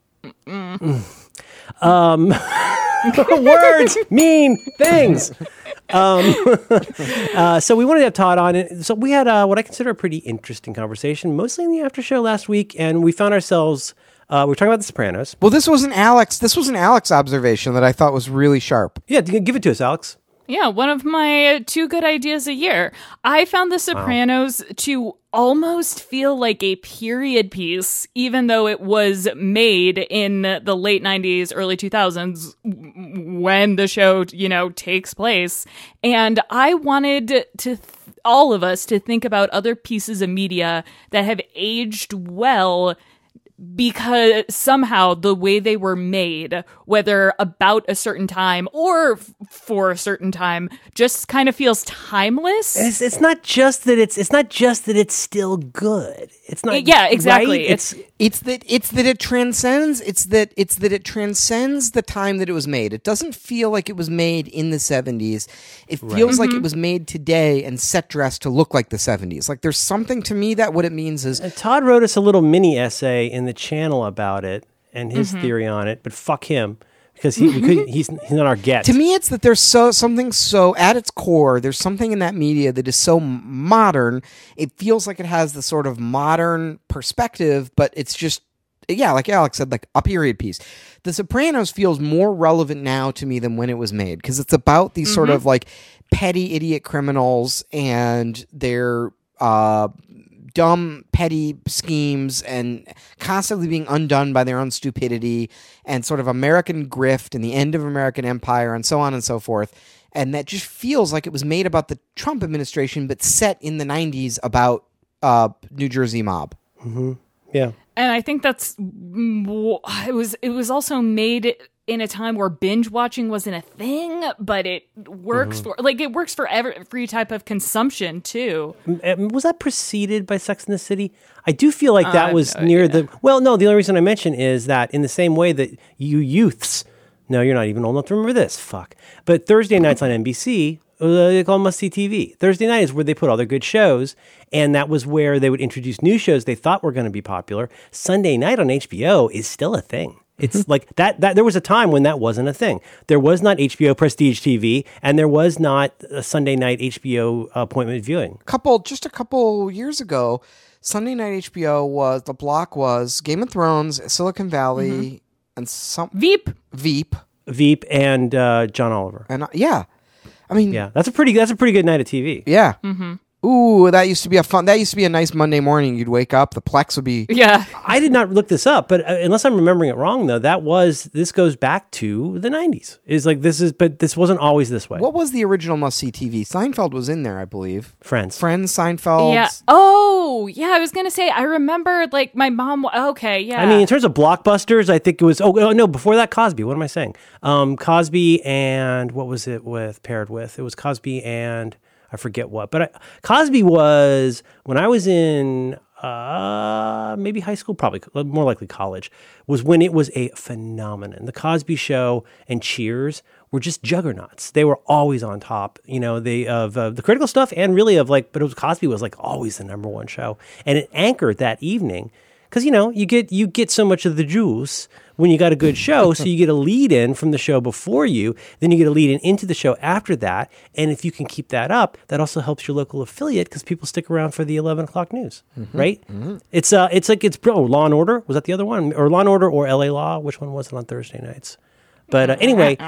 Um, words mean things. Um, uh, so we wanted to have Todd on it. So we had uh, what I consider a pretty interesting conversation, mostly in the after show last week, and we found ourselves. Uh, we were talking about The Sopranos. Well, this was an Alex. This was an Alex observation that I thought was really sharp. Yeah, g- give it to us, Alex. Yeah, one of my two good ideas a year. I found The Sopranos to almost feel like a period piece, even though it was made in the late nineties, early two thousands, when the show, you know, takes place. And I wanted to, th- all of us to think about other pieces of media that have aged well because somehow the way they were made, whether about a certain time or f- for a certain time, just kind of feels timeless. It's, it's not just that it's it's not just that it's still good. It's not. Yeah, exactly. Right? It's It's that it's that it transcends. It's that it's that it transcends the time that it was made. It doesn't feel like it was made in the seventies. It feels Right. like Mm-hmm. it was made today and set dressed to look like the seventies. Like there's something to me that what it means is And Todd wrote us a little mini essay in the channel about it and his Mm-hmm. theory on it, but fuck him because he we couldn't, he's he's not our get. to me it's that there's so something so at its core there's something in that media that is so m- modern. It feels like it has the sort of modern perspective, but it's just yeah, like Alex said, like a period piece. The Sopranos feels more relevant now to me than when it was made because it's about these sort of like petty idiot criminals and their uh, dumb petty schemes and constantly being undone by their own stupidity and sort of American grift and the end of American empire and so on and so forth. And that just feels like it was made about the Trump administration but set in the nineties about uh, New Jersey mob. yeah. And I think that's it was it was also made in a time where binge watching wasn't a thing, but it works for like it works for every, every type of consumption too. Um, Was that preceded by Sex and the City? I do feel like that Uh, was no near idea. the. Well, no. The only reason I mention is that in the same way that you youths, no, you're not even old enough to remember this. Fuck. But Thursday nights on N B C, uh, they call must see T V. Thursday night is where they put all their good shows, and that was where they would introduce new shows they thought were going to be popular. Sunday night on H B O is still a thing. It's like that, that. There was a time when that wasn't a thing. There was not H B O Prestige T V, and there was not a Sunday night H B O appointment viewing. Couple just a couple years ago, Sunday night H B O was the block was Game of Thrones, Silicon Valley, and some Veep. Veep, Veep and uh, John Oliver. and uh, yeah, I mean Yeah, that's a pretty that's a pretty good night of T V. yeah. Ooh, that used to be a fun. That used to be a nice Monday morning. You'd wake up, the Plex would be. Yeah. I did not look this up, but uh, unless I'm remembering it wrong, though, that was this goes back to the nineties. Is like this is, but this wasn't always this way. What was the original must see T V? Seinfeld was in there, I believe. Friends? Friends, Seinfeld. Yeah. Oh, yeah. I was gonna say. I remember, like my mom. Okay. Yeah. I mean, in terms of blockbusters, I think it was. Oh, oh no, before that, Cosby. What am I saying? Um, Cosby and what was it with paired with? It was Cosby and I forget what. But I, Cosby was when I was in uh, maybe high school, probably more likely college, was when it was a phenomenon. The Cosby Show and Cheers were just juggernauts. They were always on top, you know, they of uh, the critical stuff and really of like, but it was Cosby was like always the number one show, and it anchored that evening. Because, you know, you get you get so much of the juice when you got a good show. So you get a lead in from the show before you. Then you get a lead in into the show after that. And if you can keep that up, that also helps your local affiliate because people stick around for the eleven o'clock news, mm-hmm. right? Mm-hmm. It's uh, it's like, it's oh, Law and Order. Was that the other one? Or Law and Order or L A Law? Which one was it on Thursday nights? But uh, anyway...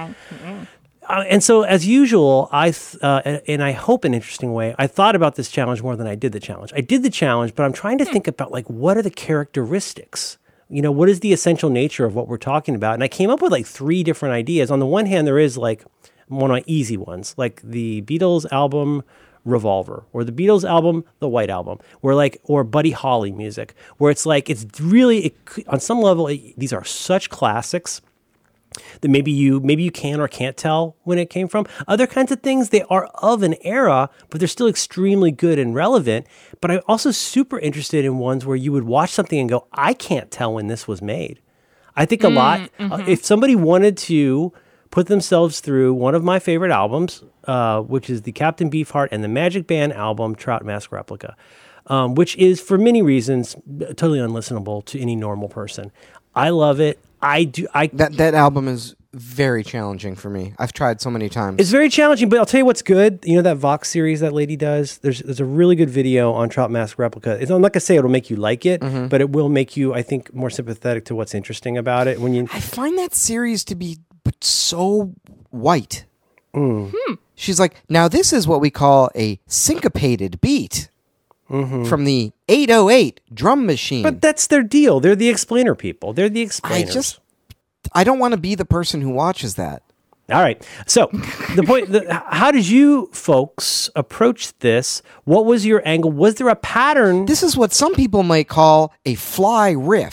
Uh, and so, as usual, I th- uh, and I hope in an interesting way, I thought about this challenge more than I did the challenge. I did the challenge, but I'm trying to think about like what are the characteristics? You know, what is the essential nature of what we're talking about? And I came up with like three different ideas. On the one hand, there is like one of my easy ones, like the Beatles album Revolver, or the Beatles album The White Album, where like, or Buddy Holly music, where it's like it's really it, on some level it, these are such classics that maybe you maybe you can or can't tell when it came from. Other kinds of things, they are of an era, but they're still extremely good and relevant. But I'm also super interested in ones where you would watch something and go, I can't tell when this was made. I think a mm, lot, mm-hmm. uh, if somebody wanted to put themselves through one of my favorite albums, uh, which is the Captain Beefheart and the Magic Band album, Trout Mask Replica, um, which is for many reasons totally unlistenable to any normal person. I love it. I do. I that that album is very challenging for me. I've tried so many times. It's very challenging, but I'll tell you what's good. You know that Vox series that lady does? There's there's a really good video on Trout Mask Replica. It's, I'm not gonna say it'll make you like it, mm-hmm. but it will make you, I think, more sympathetic to what's interesting about it. When you, I find that series to be but so white. Mm. Hmm. She's like, now this is what we call a syncopated beat. Mm-hmm. From the eight oh eight drum machine. But that's their deal. They're the explainer people. They're the explainers. I just, I don't want to be the person who watches that. All right. So the point, the, how did you folks approach this? What was your angle? Was there a pattern? This is what some people might call a fly riff.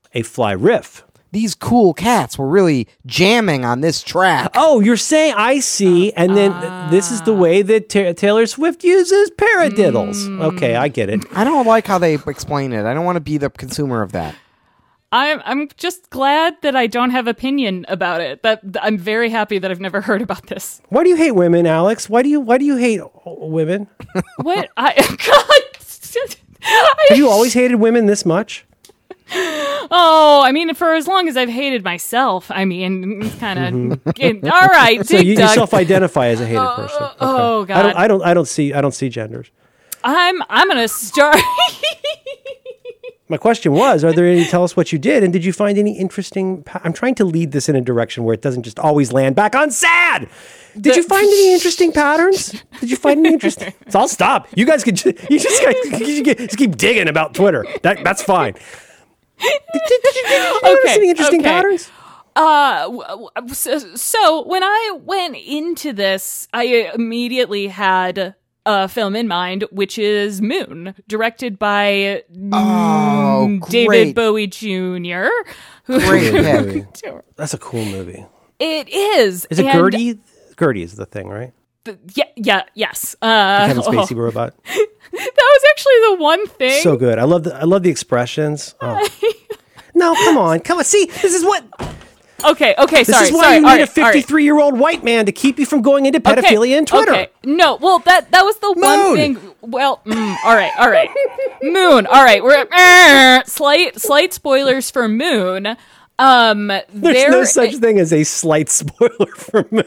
a fly riff. These cool cats were really jamming on this track. Oh, you're saying I see, and then uh, this is the way that ta- Taylor Swift uses paradiddles. Mm. Okay, I get it. I don't like how they explain it. I don't want to be the consumer of that. I'm I'm just glad that I don't have opinion about it. That I'm very happy that I've never heard about this. Why do you hate women, Alex? Why do you why do you hate women? What I God. Have you always hated women this much? Oh, I mean, for as long as I've hated myself, I mean, it's kind of mm-hmm. all right. So you, you self-identify as a hated uh, person. Okay. Oh God, I don't, I don't, I don't see, I don't see genders. I'm, I'm gonna start. My question was: are there any? Tell us what you did, and did you find any interesting? Pa- I'm trying to lead this in a direction where it doesn't just always land back on sad. Did the, you find any interesting patterns? Did you find any interesting? So I'll stop. You guys could, you just, you just keep digging about Twitter. That that's fine. Did, did, did, did you notice okay, any interesting okay. patterns? Uh, so, so when I went into this, I immediately had a film in mind, which is Moon, directed by oh, David Bowie Junior Great movie. That's a cool movie. It is. Is it and Gertie? Gertie is the thing, right? The, yeah, yeah, yes. Uh, the Kevin Spacey oh. robot. That was actually the one thing. So good. I love the I love the expressions. Oh. No, come on, come on. See, this is what. Okay, okay, this sorry. This is why sorry, you need right, a fifty-three-year-old right. white man to keep you from going into pedophilia okay, and Twitter. Okay. No, well, that that was the Moon. one thing. Well, mm, all right, all right. Moon. All right, we're uh, slight slight spoilers for Moon. Um, There's there, no such thing as a slight spoiler for Moon.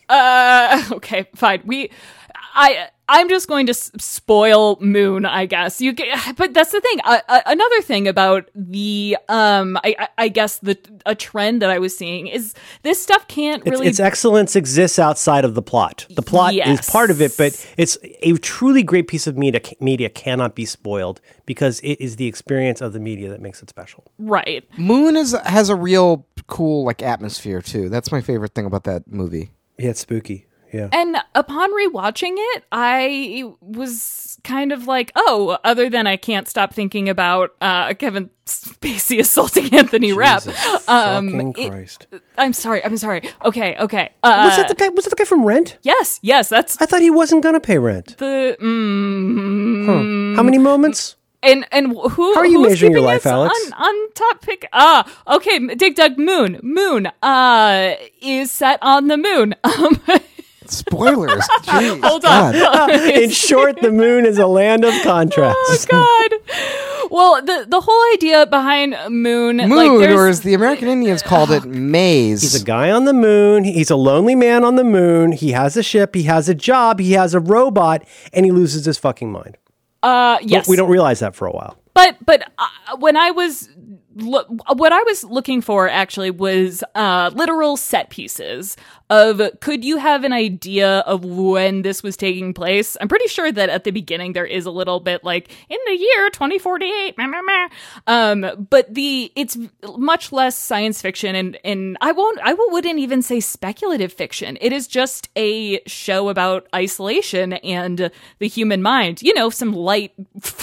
Uh, okay, fine. We, I. I'm just going to s- spoil Moon, I guess. You, get, but that's the thing. Uh, uh, another thing about the, um, I, I guess the a trend that I was seeing is this stuff can't really. Its, its excellence exists outside of the plot. The plot yes. is part of it, but it's a truly great piece of media. Media cannot be spoiled because it is the experience of the media that makes it special. Right. Moon is has a real cool like atmosphere too. That's my favorite thing about that movie. Yeah, it's spooky. Yeah. And upon rewatching it, I was kind of like, oh, other than I can't stop thinking about uh, Kevin Spacey assaulting Anthony Rapp. Um, fucking Christ. It, I'm sorry. I'm sorry. Okay. Okay. Uh, was that the guy? Was that the guy from Rent? Yes. Yes. That's. I thought he wasn't gonna pay rent. The. Mm, huh. How many moments? And and who? How are you measuring your life, Alex? On, on top pick. Ah, okay. Dig Dug Moon. Moon. Uh, is set on the moon. Um. Spoilers. Jeez. Hold on. In short, the moon is a land of contrast. Oh God. Well, the the whole idea behind Moon, Moon, like, or as the American Indians called it, Maze. He's a guy on the moon. He's a lonely man on the moon. He has a ship. He has a job. He has a robot, and he loses his fucking mind. Uh, yes. We don't realize that for a while. But but uh, when I was lo- what I was looking for actually was uh, literal set pieces of could you have an idea of when this was taking place? I'm pretty sure that at the beginning there is a little bit like in the year twenty forty-eight. Meh, meh, meh. Um, but the it's much less science fiction and and I won't I wouldn't even say speculative fiction. It is just a show about isolation and the human mind. You know, some light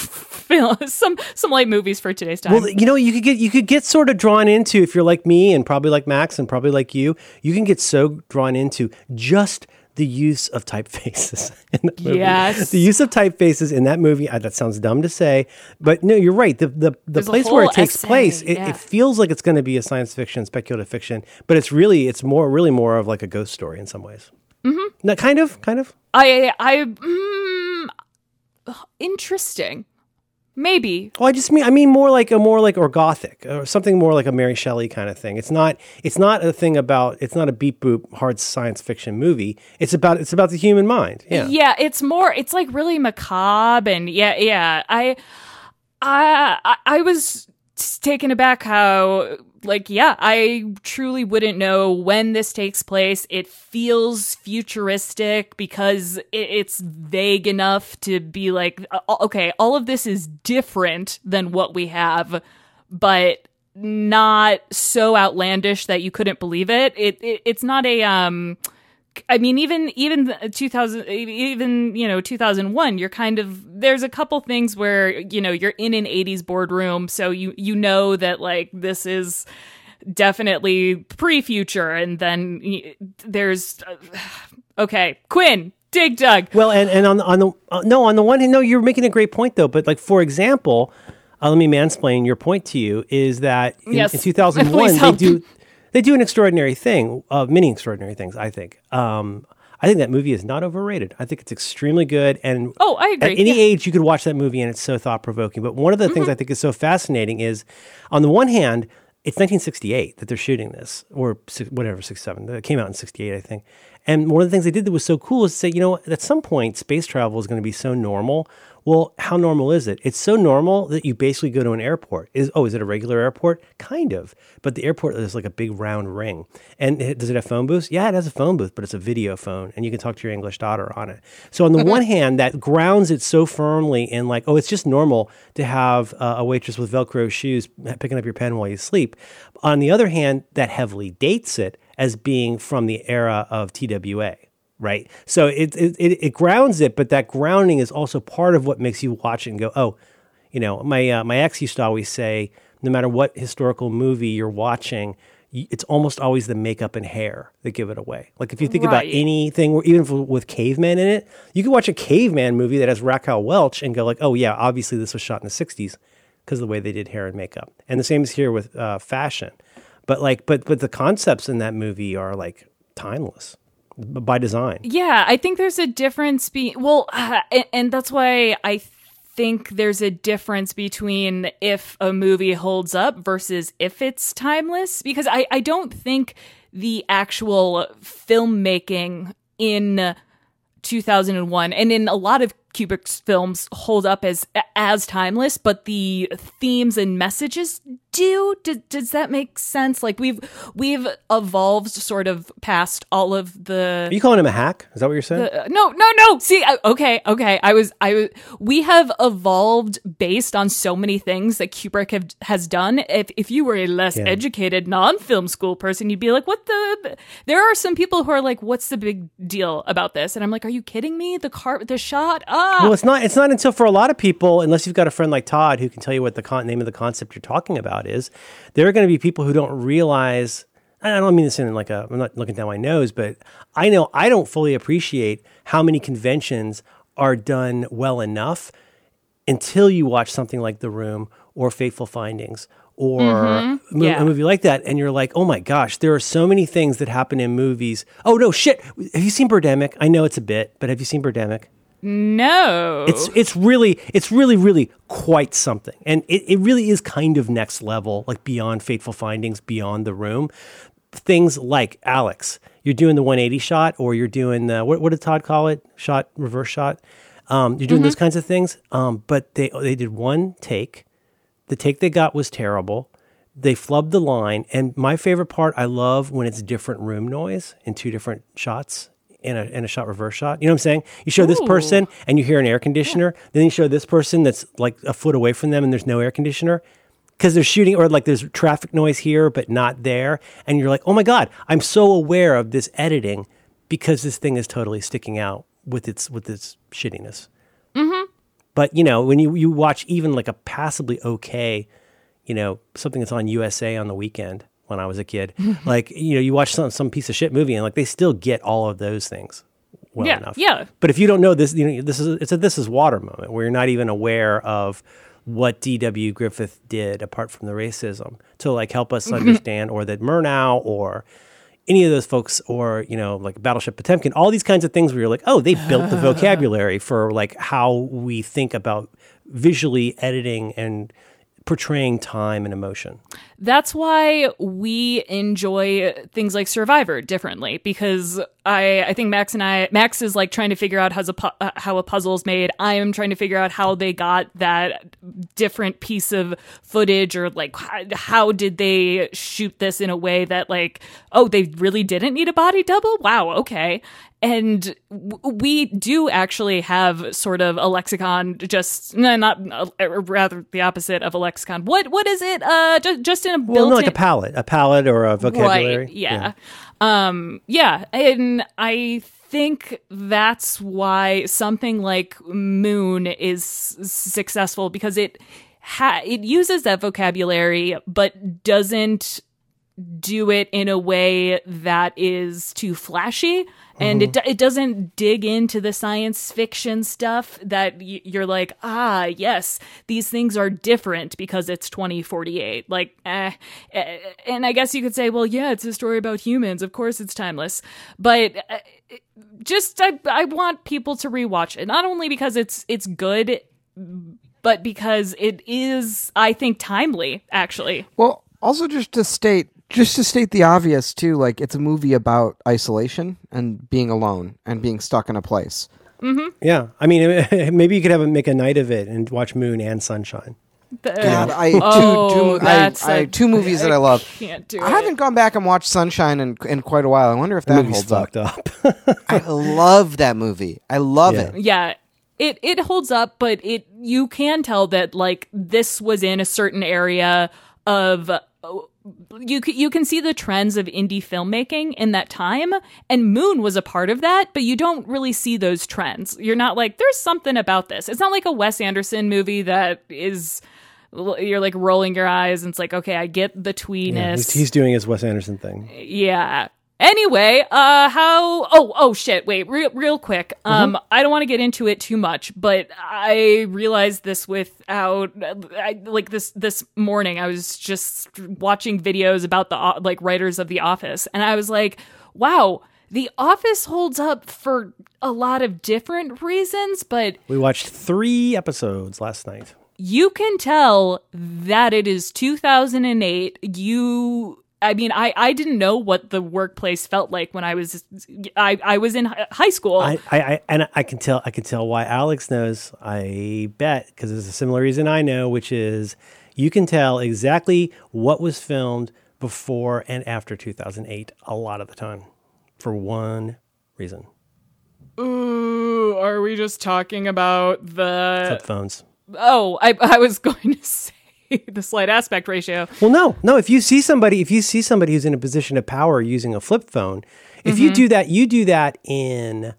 some some light movies for today's time. Well, you know, you could get you could get sort of drawn into if you're like me and probably like Max and probably like you. You can get so drawn into just the use of typefaces in that movie. Yes, the use of typefaces in that movie. Uh, that sounds dumb to say, but no, you're right. The the, the There's place where it takes essay, place, it, yeah. it feels like it's going to be a science fiction, speculative fiction, but it's really it's more really more of like a ghost story in some ways. Mm-hmm. No, kind of, kind of. I I mm, interesting. Maybe. Well, I just mean I mean more like a more like or gothic or something more like a Mary Shelley kind of thing. It's not it's not a thing about it's not a beep boop hard science fiction movie. It's about it's about the human mind. Yeah. Yeah, it's more it's like really macabre and yeah, yeah. I I I, I was taken aback how like yeah, I truly wouldn't know when this takes place. It feels futuristic because it, it's vague enough to be like, okay, all of this is different than what we have, but not so outlandish that you couldn't believe it. It, it it's not a um I mean, even even two thousand, even you know, two thousand one. You're kind of there's a couple things where you know you're in an eighties boardroom, so you you know that like this is definitely pre-future, and then there's uh, okay, Quinn, dig Doug. Well, and and on the, on the uh, no on the one hand, no, you're making a great point though. But like for example, uh, let me mansplain your point to you is that in, yes. in two thousand one they do. They do an extraordinary thing, uh, many extraordinary things, I think. Um, I think that movie is not overrated. I think it's extremely good. And oh, I agree. At any yeah. age, you could watch that movie and it's so thought-provoking. But one of the mm-hmm. things I think is so fascinating is, on the one hand, it's nineteen sixty-eight that they're shooting this, or whatever, sixty-seven. It came out in sixty-eight, I think. And one of the things they did that was so cool is to say, you know, at some point, space travel is going to be so normal. Well, how normal is it? It's so normal that you basically go to an airport. Is oh, is it a regular airport? Kind of. But the airport is like a big round ring. And it, does it have phone booths? Yeah, it has a phone booth, but it's a video phone, and you can talk to your English daughter on it. So on the one hand, that grounds it so firmly in like, oh, it's just normal to have uh, a waitress with Velcro shoes picking up your pen while you sleep. On the other hand, that heavily dates it as being from the era of T W A. Right. So it, it it grounds it, but that grounding is also part of what makes you watch it and go, oh, you know, my uh, my ex used to always say, no matter what historical movie you're watching, it's almost always the makeup and hair that give it away. Like if you think right. about anything, even if, with cavemen in it, you can watch a caveman movie that has Raquel Welch and go like, oh yeah, obviously this was shot in the sixties because of the way they did hair and makeup. And the same is here with uh, fashion. But like, but but the concepts in that movie are like timeless. By design. Yeah, I think there's a difference. Be well, uh, and, and that's why I think there's a difference between if a movie holds up versus if it's timeless. Because I, I don't think the actual filmmaking in two thousand one and in a lot of Kubrick's films hold up as as timeless, but the themes and messages do. Does, does that make sense? Like we've we've evolved sort of past all of the. Are you calling him a hack? Is that what you're saying? The, no, no, no. See, I, okay, okay. I was, I was. We have evolved based on so many things that Kubrick have, has done. If if you were a less yeah. educated non-film school person, you'd be like, "What the?" There are some people who are like, "What's the big deal about this?" And I'm like, "Are you kidding me? The car, the shot." Ah. Well, it's not. It's not until for a lot of people, unless you've got a friend like Todd who can tell you what the con- name of the concept you're talking about is. There are going to be people who don't realize. And I don't mean this in like a. I'm not looking down my nose, but I know I don't fully appreciate how many conventions are done well enough until you watch something like The Room or Fateful Findings or mm-hmm. yeah. a movie like that, and you're like, oh my gosh, there are so many things that happen in movies. Oh no, shit! Have you seen Birdemic? I know it's a bit, but have you seen Birdemic? No. It's it's really it's really really quite something, and it, it really is kind of next level, like beyond Fateful Findings, beyond The Room. Things like Alex, you're doing the one eighty shot, or you're doing the what, what did Todd call it? Shot reverse shot. Um, you're doing mm-hmm. those kinds of things, um, but they they did one take. The take they got was terrible. They flubbed the line, and my favorite part, I love when it's different room noise in two different shots. In a, in a shot reverse shot. You know what I'm saying? You show Ooh. This person and you hear an air conditioner. Yeah. Then you show this person that's like a foot away from them and there's no air conditioner because they're shooting, or like there's traffic noise here but not there. And you're like, oh my God, I'm so aware of this editing because this thing is totally sticking out with its with its shittiness. Mm-hmm. But, you know, when you, you watch even like a passably okay, you know, something that's on U S A on the weekend, when I was a kid, like, you know, you watch some some piece of shit movie and like they still get all of those things well yeah, enough. Yeah. But if you don't know this, you know, this is it's a this is water moment where you're not even aware of what D W Griffith did apart from the racism to like help us understand, or that Murnau or any of those folks, or, you know, like Battleship Potemkin, all these kinds of things where you're like, oh, they built the vocabulary for like how we think about visually editing and portraying time and emotion. That's why we enjoy things like Survivor differently, because I, I think Max and I, Max is like trying to figure out how's a pu- uh, how a puzzle is made. I am trying to figure out how they got that different piece of footage, or like how, how did they shoot this in a way that like, oh, they really didn't need a body double? Wow, okay. and w- we do actually have sort of a lexicon, just no, not uh, rather the opposite of a lexicon. What what is it? Uh, just just in a Well, built-in, no, like a palette, a palette or a vocabulary. right? Yeah. yeah, um, yeah, and I think that's why something like Moon is successful, because it ha- it uses that vocabulary, but doesn't do it in a way that is too flashy, and mm-hmm. it it doesn't dig into the science fiction stuff that y- you're like, ah, yes, these things are different because it's twenty forty-eight. Like, eh, eh. And I guess you could say, well, yeah, it's a story about humans. Of course, it's timeless, but uh, just I I want people to rewatch it, not only because it's it's good, but because it is, I think, timely. Actually, well, also just to state. Just to state the obvious, too, like, it's a movie about isolation and being alone and being stuck in a place. Mm-hmm. Yeah. I mean, maybe you could have a, make a night of it and watch Moon and Sunshine. The, God, I, oh, two, two, that's I, I, a, two movies that I love. Can't do I it. haven't gone back and watched Sunshine in, in quite a while. I wonder if that The movie's holds up. fucked up. I love that movie. I love Yeah. it. Yeah. It it holds up, but it you can tell that, like, this was in a certain area of... Uh, You c- you can see the trends of indie filmmaking in that time, and Moon was a part of that, but you don't really see those trends. You're not like, there's something about this. It's not like a Wes Anderson movie that is, you're like rolling your eyes and it's like, okay, I get the tweeness. Yeah, he's, he's doing his Wes Anderson thing. Yeah. Anyway, uh, how? Oh, oh shit! Wait, real, real quick. Um, mm-hmm. I don't want to get into it too much, but I realized this without, I, like this this morning. I was just watching videos about the like writers of The Office, and I was like, wow, The Office holds up for a lot of different reasons, but we watched three episodes last night. You can tell that it is two thousand eight. You. I mean, I, I didn't know what the workplace felt like when I was I, I was in high school. I, I, I and I can tell I can tell why Alex knows. I bet because there's a similar reason I know, which is you can tell exactly what was filmed before and after two thousand eight a lot of the time for one reason. Ooh, are we just talking about the flip phones? Oh, I I was going to say. The slight aspect ratio. Well, no, no. If you see somebody, if you see somebody who's in a position of power using a flip phone, if mm-hmm. you do that, you do that in.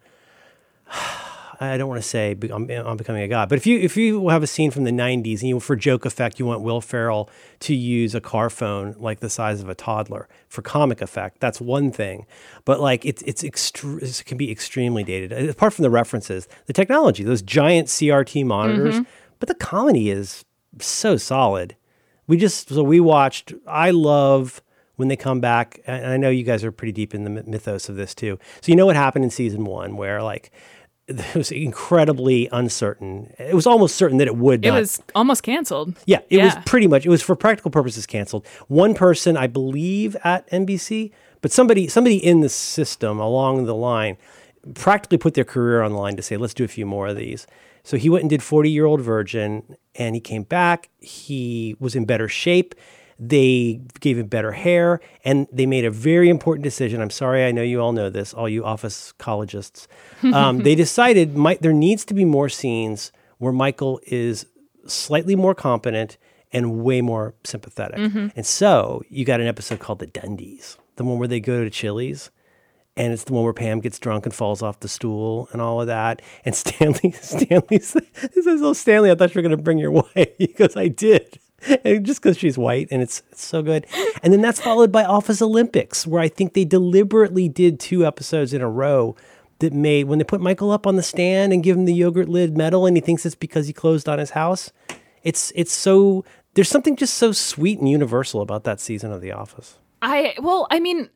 I don't want to say I'm, I'm becoming a god, but if you if you have a scene from the nineties and you, for joke effect, you want Will Ferrell to use a car phone like the size of a toddler for comic effect, that's one thing. But like it's it's extre- it can be extremely dated. Apart from the references, the technology, those giant C R T monitors, mm-hmm. but the comedy is so solid. We just so we watched. I love when they come back, and I know you guys are pretty deep in the mythos of this too. So you know what happened in season one, where like it was incredibly uncertain. It was almost certain that it would not. It was almost canceled. Yeah, it yeah. was pretty much. It was for practical purposes canceled. One person, I believe, at N B C, but somebody somebody in the system along the line practically put their career on the line to say, let's do a few more of these. So he went and did forty-Year-Old Virgin, and he came back. He was in better shape. They gave him better hair, and they made a very important decision. I'm sorry, I know you all know this, all you office collegists. Um, they decided my, there needs to be more scenes where Michael is slightly more competent and way more sympathetic. Mm-hmm. And so you got an episode called The Dundies, the one where they go to Chili's. And it's the one where Pam gets drunk and falls off the stool and all of that. And Stanley, Stanley says, "Oh, Stanley, I thought you were going to bring your wife." He goes, "I did." And just because she's white, and it's, it's so good. And then that's followed by Office Olympics, where I think they deliberately did two episodes in a row that made, when they put Michael up on the stand and give him the yogurt lid medal, and he thinks it's because he closed on his house. It's it's so, there's something just so sweet and universal about that season of The Office. I, well, I mean,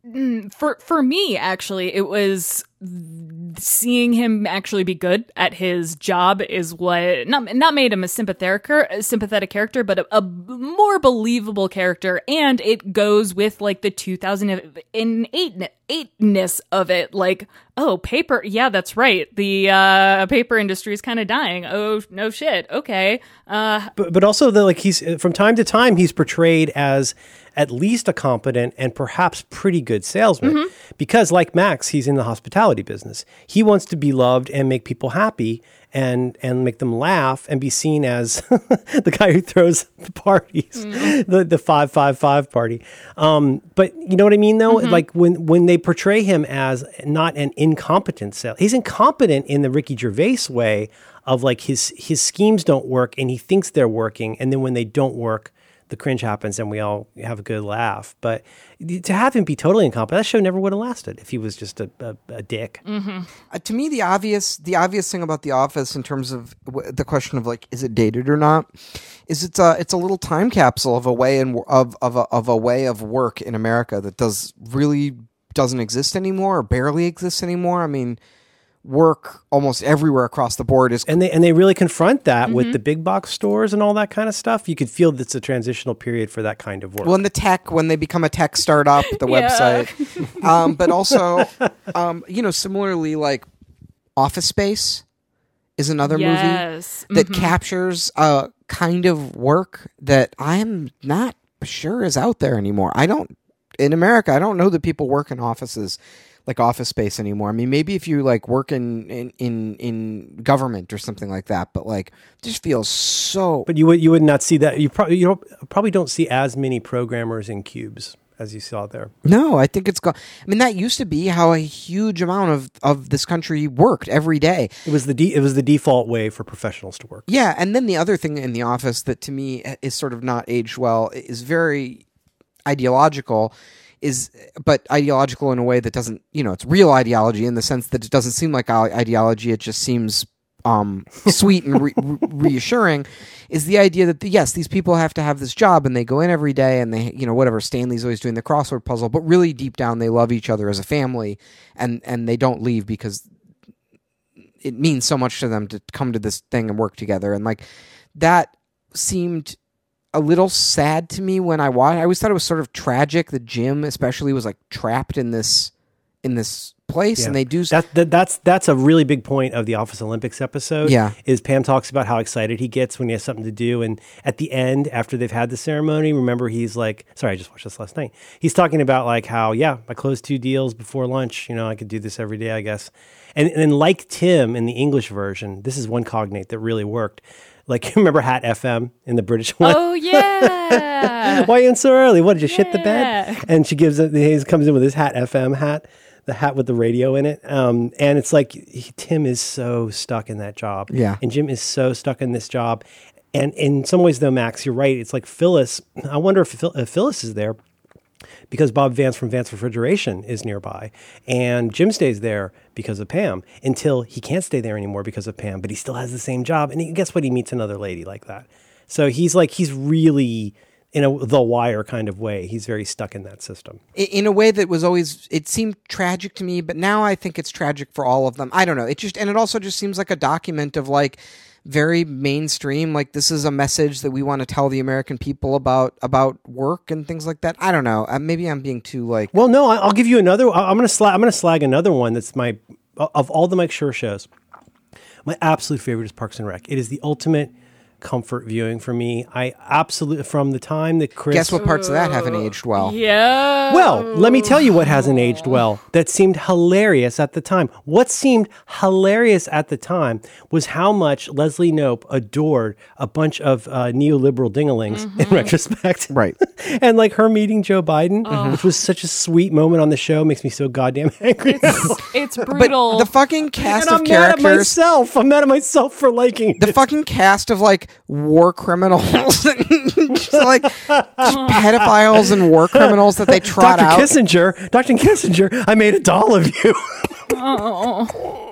For for me, actually, it was seeing him actually be good at his job is what not not made him a sympathetic a sympathetic character, but a, a more believable character, and it goes with like the two thousand eight eightness of it. Like, oh, paper, yeah, that's right. The uh, paper industry is kind of dying. Oh, no shit. Okay, uh, but but also the like he's from time to time he's portrayed as at least a competent and perhaps pretty good salesman. Mm-hmm. Because like Max, he's in the hospitality business. He wants to be loved and make people happy and and make them laugh and be seen as the guy who throws the parties, mm-hmm. the the five five five party. Um, but you know what I mean, though? Mm-hmm. Like when when they portray him as not an incompetent sales, he's incompetent in the Ricky Gervais way of like his his schemes don't work and he thinks they're working, and then when they don't work, the cringe happens and we all have a good laugh. But to have him be totally incompetent, that show never would have lasted if he was just a, a, a dick. Mm-hmm. Uh, to me, the obvious the obvious thing about The Office in terms of w- the question of like, is it dated or not, is it's a it's a little time capsule of a way in, of of a, of a way of work in America that does really doesn't exist anymore or barely exists anymore. I mean, work almost everywhere across the board is, and they and they really confront that mm-hmm. with the big box stores and all that kind of stuff. You could feel that's a transitional period for that kind of work. Well, in the tech, when they become a tech startup, the website, um, but also, um, you know, similarly, like Office Space is another yes. movie that mm-hmm. captures a kind of work that I'm not sure is out there anymore. I don't in America. I don't know that people work in offices like Office Space anymore. I mean, maybe if you like work in, in, in, in government or something like that, but like it just feels so. But you would you would not see that. You probably you don't, probably don't see as many programmers in cubes as you saw there. No, I think it's gone. I mean, that used to be how a huge amount of, of this country worked every day. It was the de- it was the default way for professionals to work. Yeah, and then the other thing in The Office that to me is sort of not aged well is very ideological. Is but ideological in a way that doesn't, you know, it's real ideology in the sense that it doesn't seem like ideology. It just seems um, sweet and re- reassuring. Is the idea that the, yes, these people have to have this job and they go in every day and they, you know, whatever. Stanley's always doing the crossword puzzle, but really deep down they love each other as a family, and and they don't leave because it means so much to them to come to this thing and work together. And like that seemed a little sad to me when I watched. I always thought it was sort of tragic that Jim especially was like trapped in this in this place. Yeah. And they do that, that that's that's a really big point of the Office Olympics episode. Yeah, is Pam talks about how excited he gets when he has something to do, and at the end after they've had the ceremony, remember he's like, sorry, I just watched this last night. He's talking about like how yeah, I closed two deals before lunch. You know, I could do this every day, I guess. And and like Tim in the English version, this is one cognate that really worked. Like, remember Hat F M in the British one? Oh, yeah. Why in so early? What, did you yeah. shit the bed? And she gives it, he comes in with his Hat F M hat, the hat with the radio in it. Um, and it's like, he, Tim is so stuck in that job. Yeah. And Jim is so stuck in this job. And in some ways, though, Max, you're right. It's like Phyllis. I wonder if, if Phyllis is there because Bob Vance from Vance Refrigeration is nearby. And Jim stays there because of Pam until he can't stay there anymore because of Pam, but he still has the same job. And he, guess what? He meets another lady like that. So he's like, he's really in a The Wire kind of way. He's very stuck in that system. In a way that was always, it seemed tragic to me, but now I think it's tragic for all of them. I don't know. It just, and it also just seems like a document of like, very mainstream, like this is a message that we want to tell the American people about about work and things like that. I don't know. Uh, maybe I'm being too like. Well, no, I'll give you another. I'm gonna slag. I'm gonna slag another one. That's my of all the Mike Schur shows. My absolute favorite is Parks and Rec. It is the ultimate comfort viewing for me. I absolutely from the time that Chris. Guess what parts of that haven't aged well? Yeah. Well, let me tell you what hasn't aged well. That seemed hilarious at the time. What seemed hilarious at the time was how much Leslie Knope adored a bunch of uh, neoliberal dingalings mm-hmm. in retrospect. Right. And like her meeting Joe Biden, oh. which was such a sweet moment on the show, makes me so goddamn angry. It's, it's brutal. But the fucking cast and of I'm characters. Mad at myself. I'm mad at myself for liking the it. fucking cast of like war criminals, just like just pedophiles and war criminals that they trot Doctor out. Kissinger, Doctor Kissinger, I made a doll of you. Oh.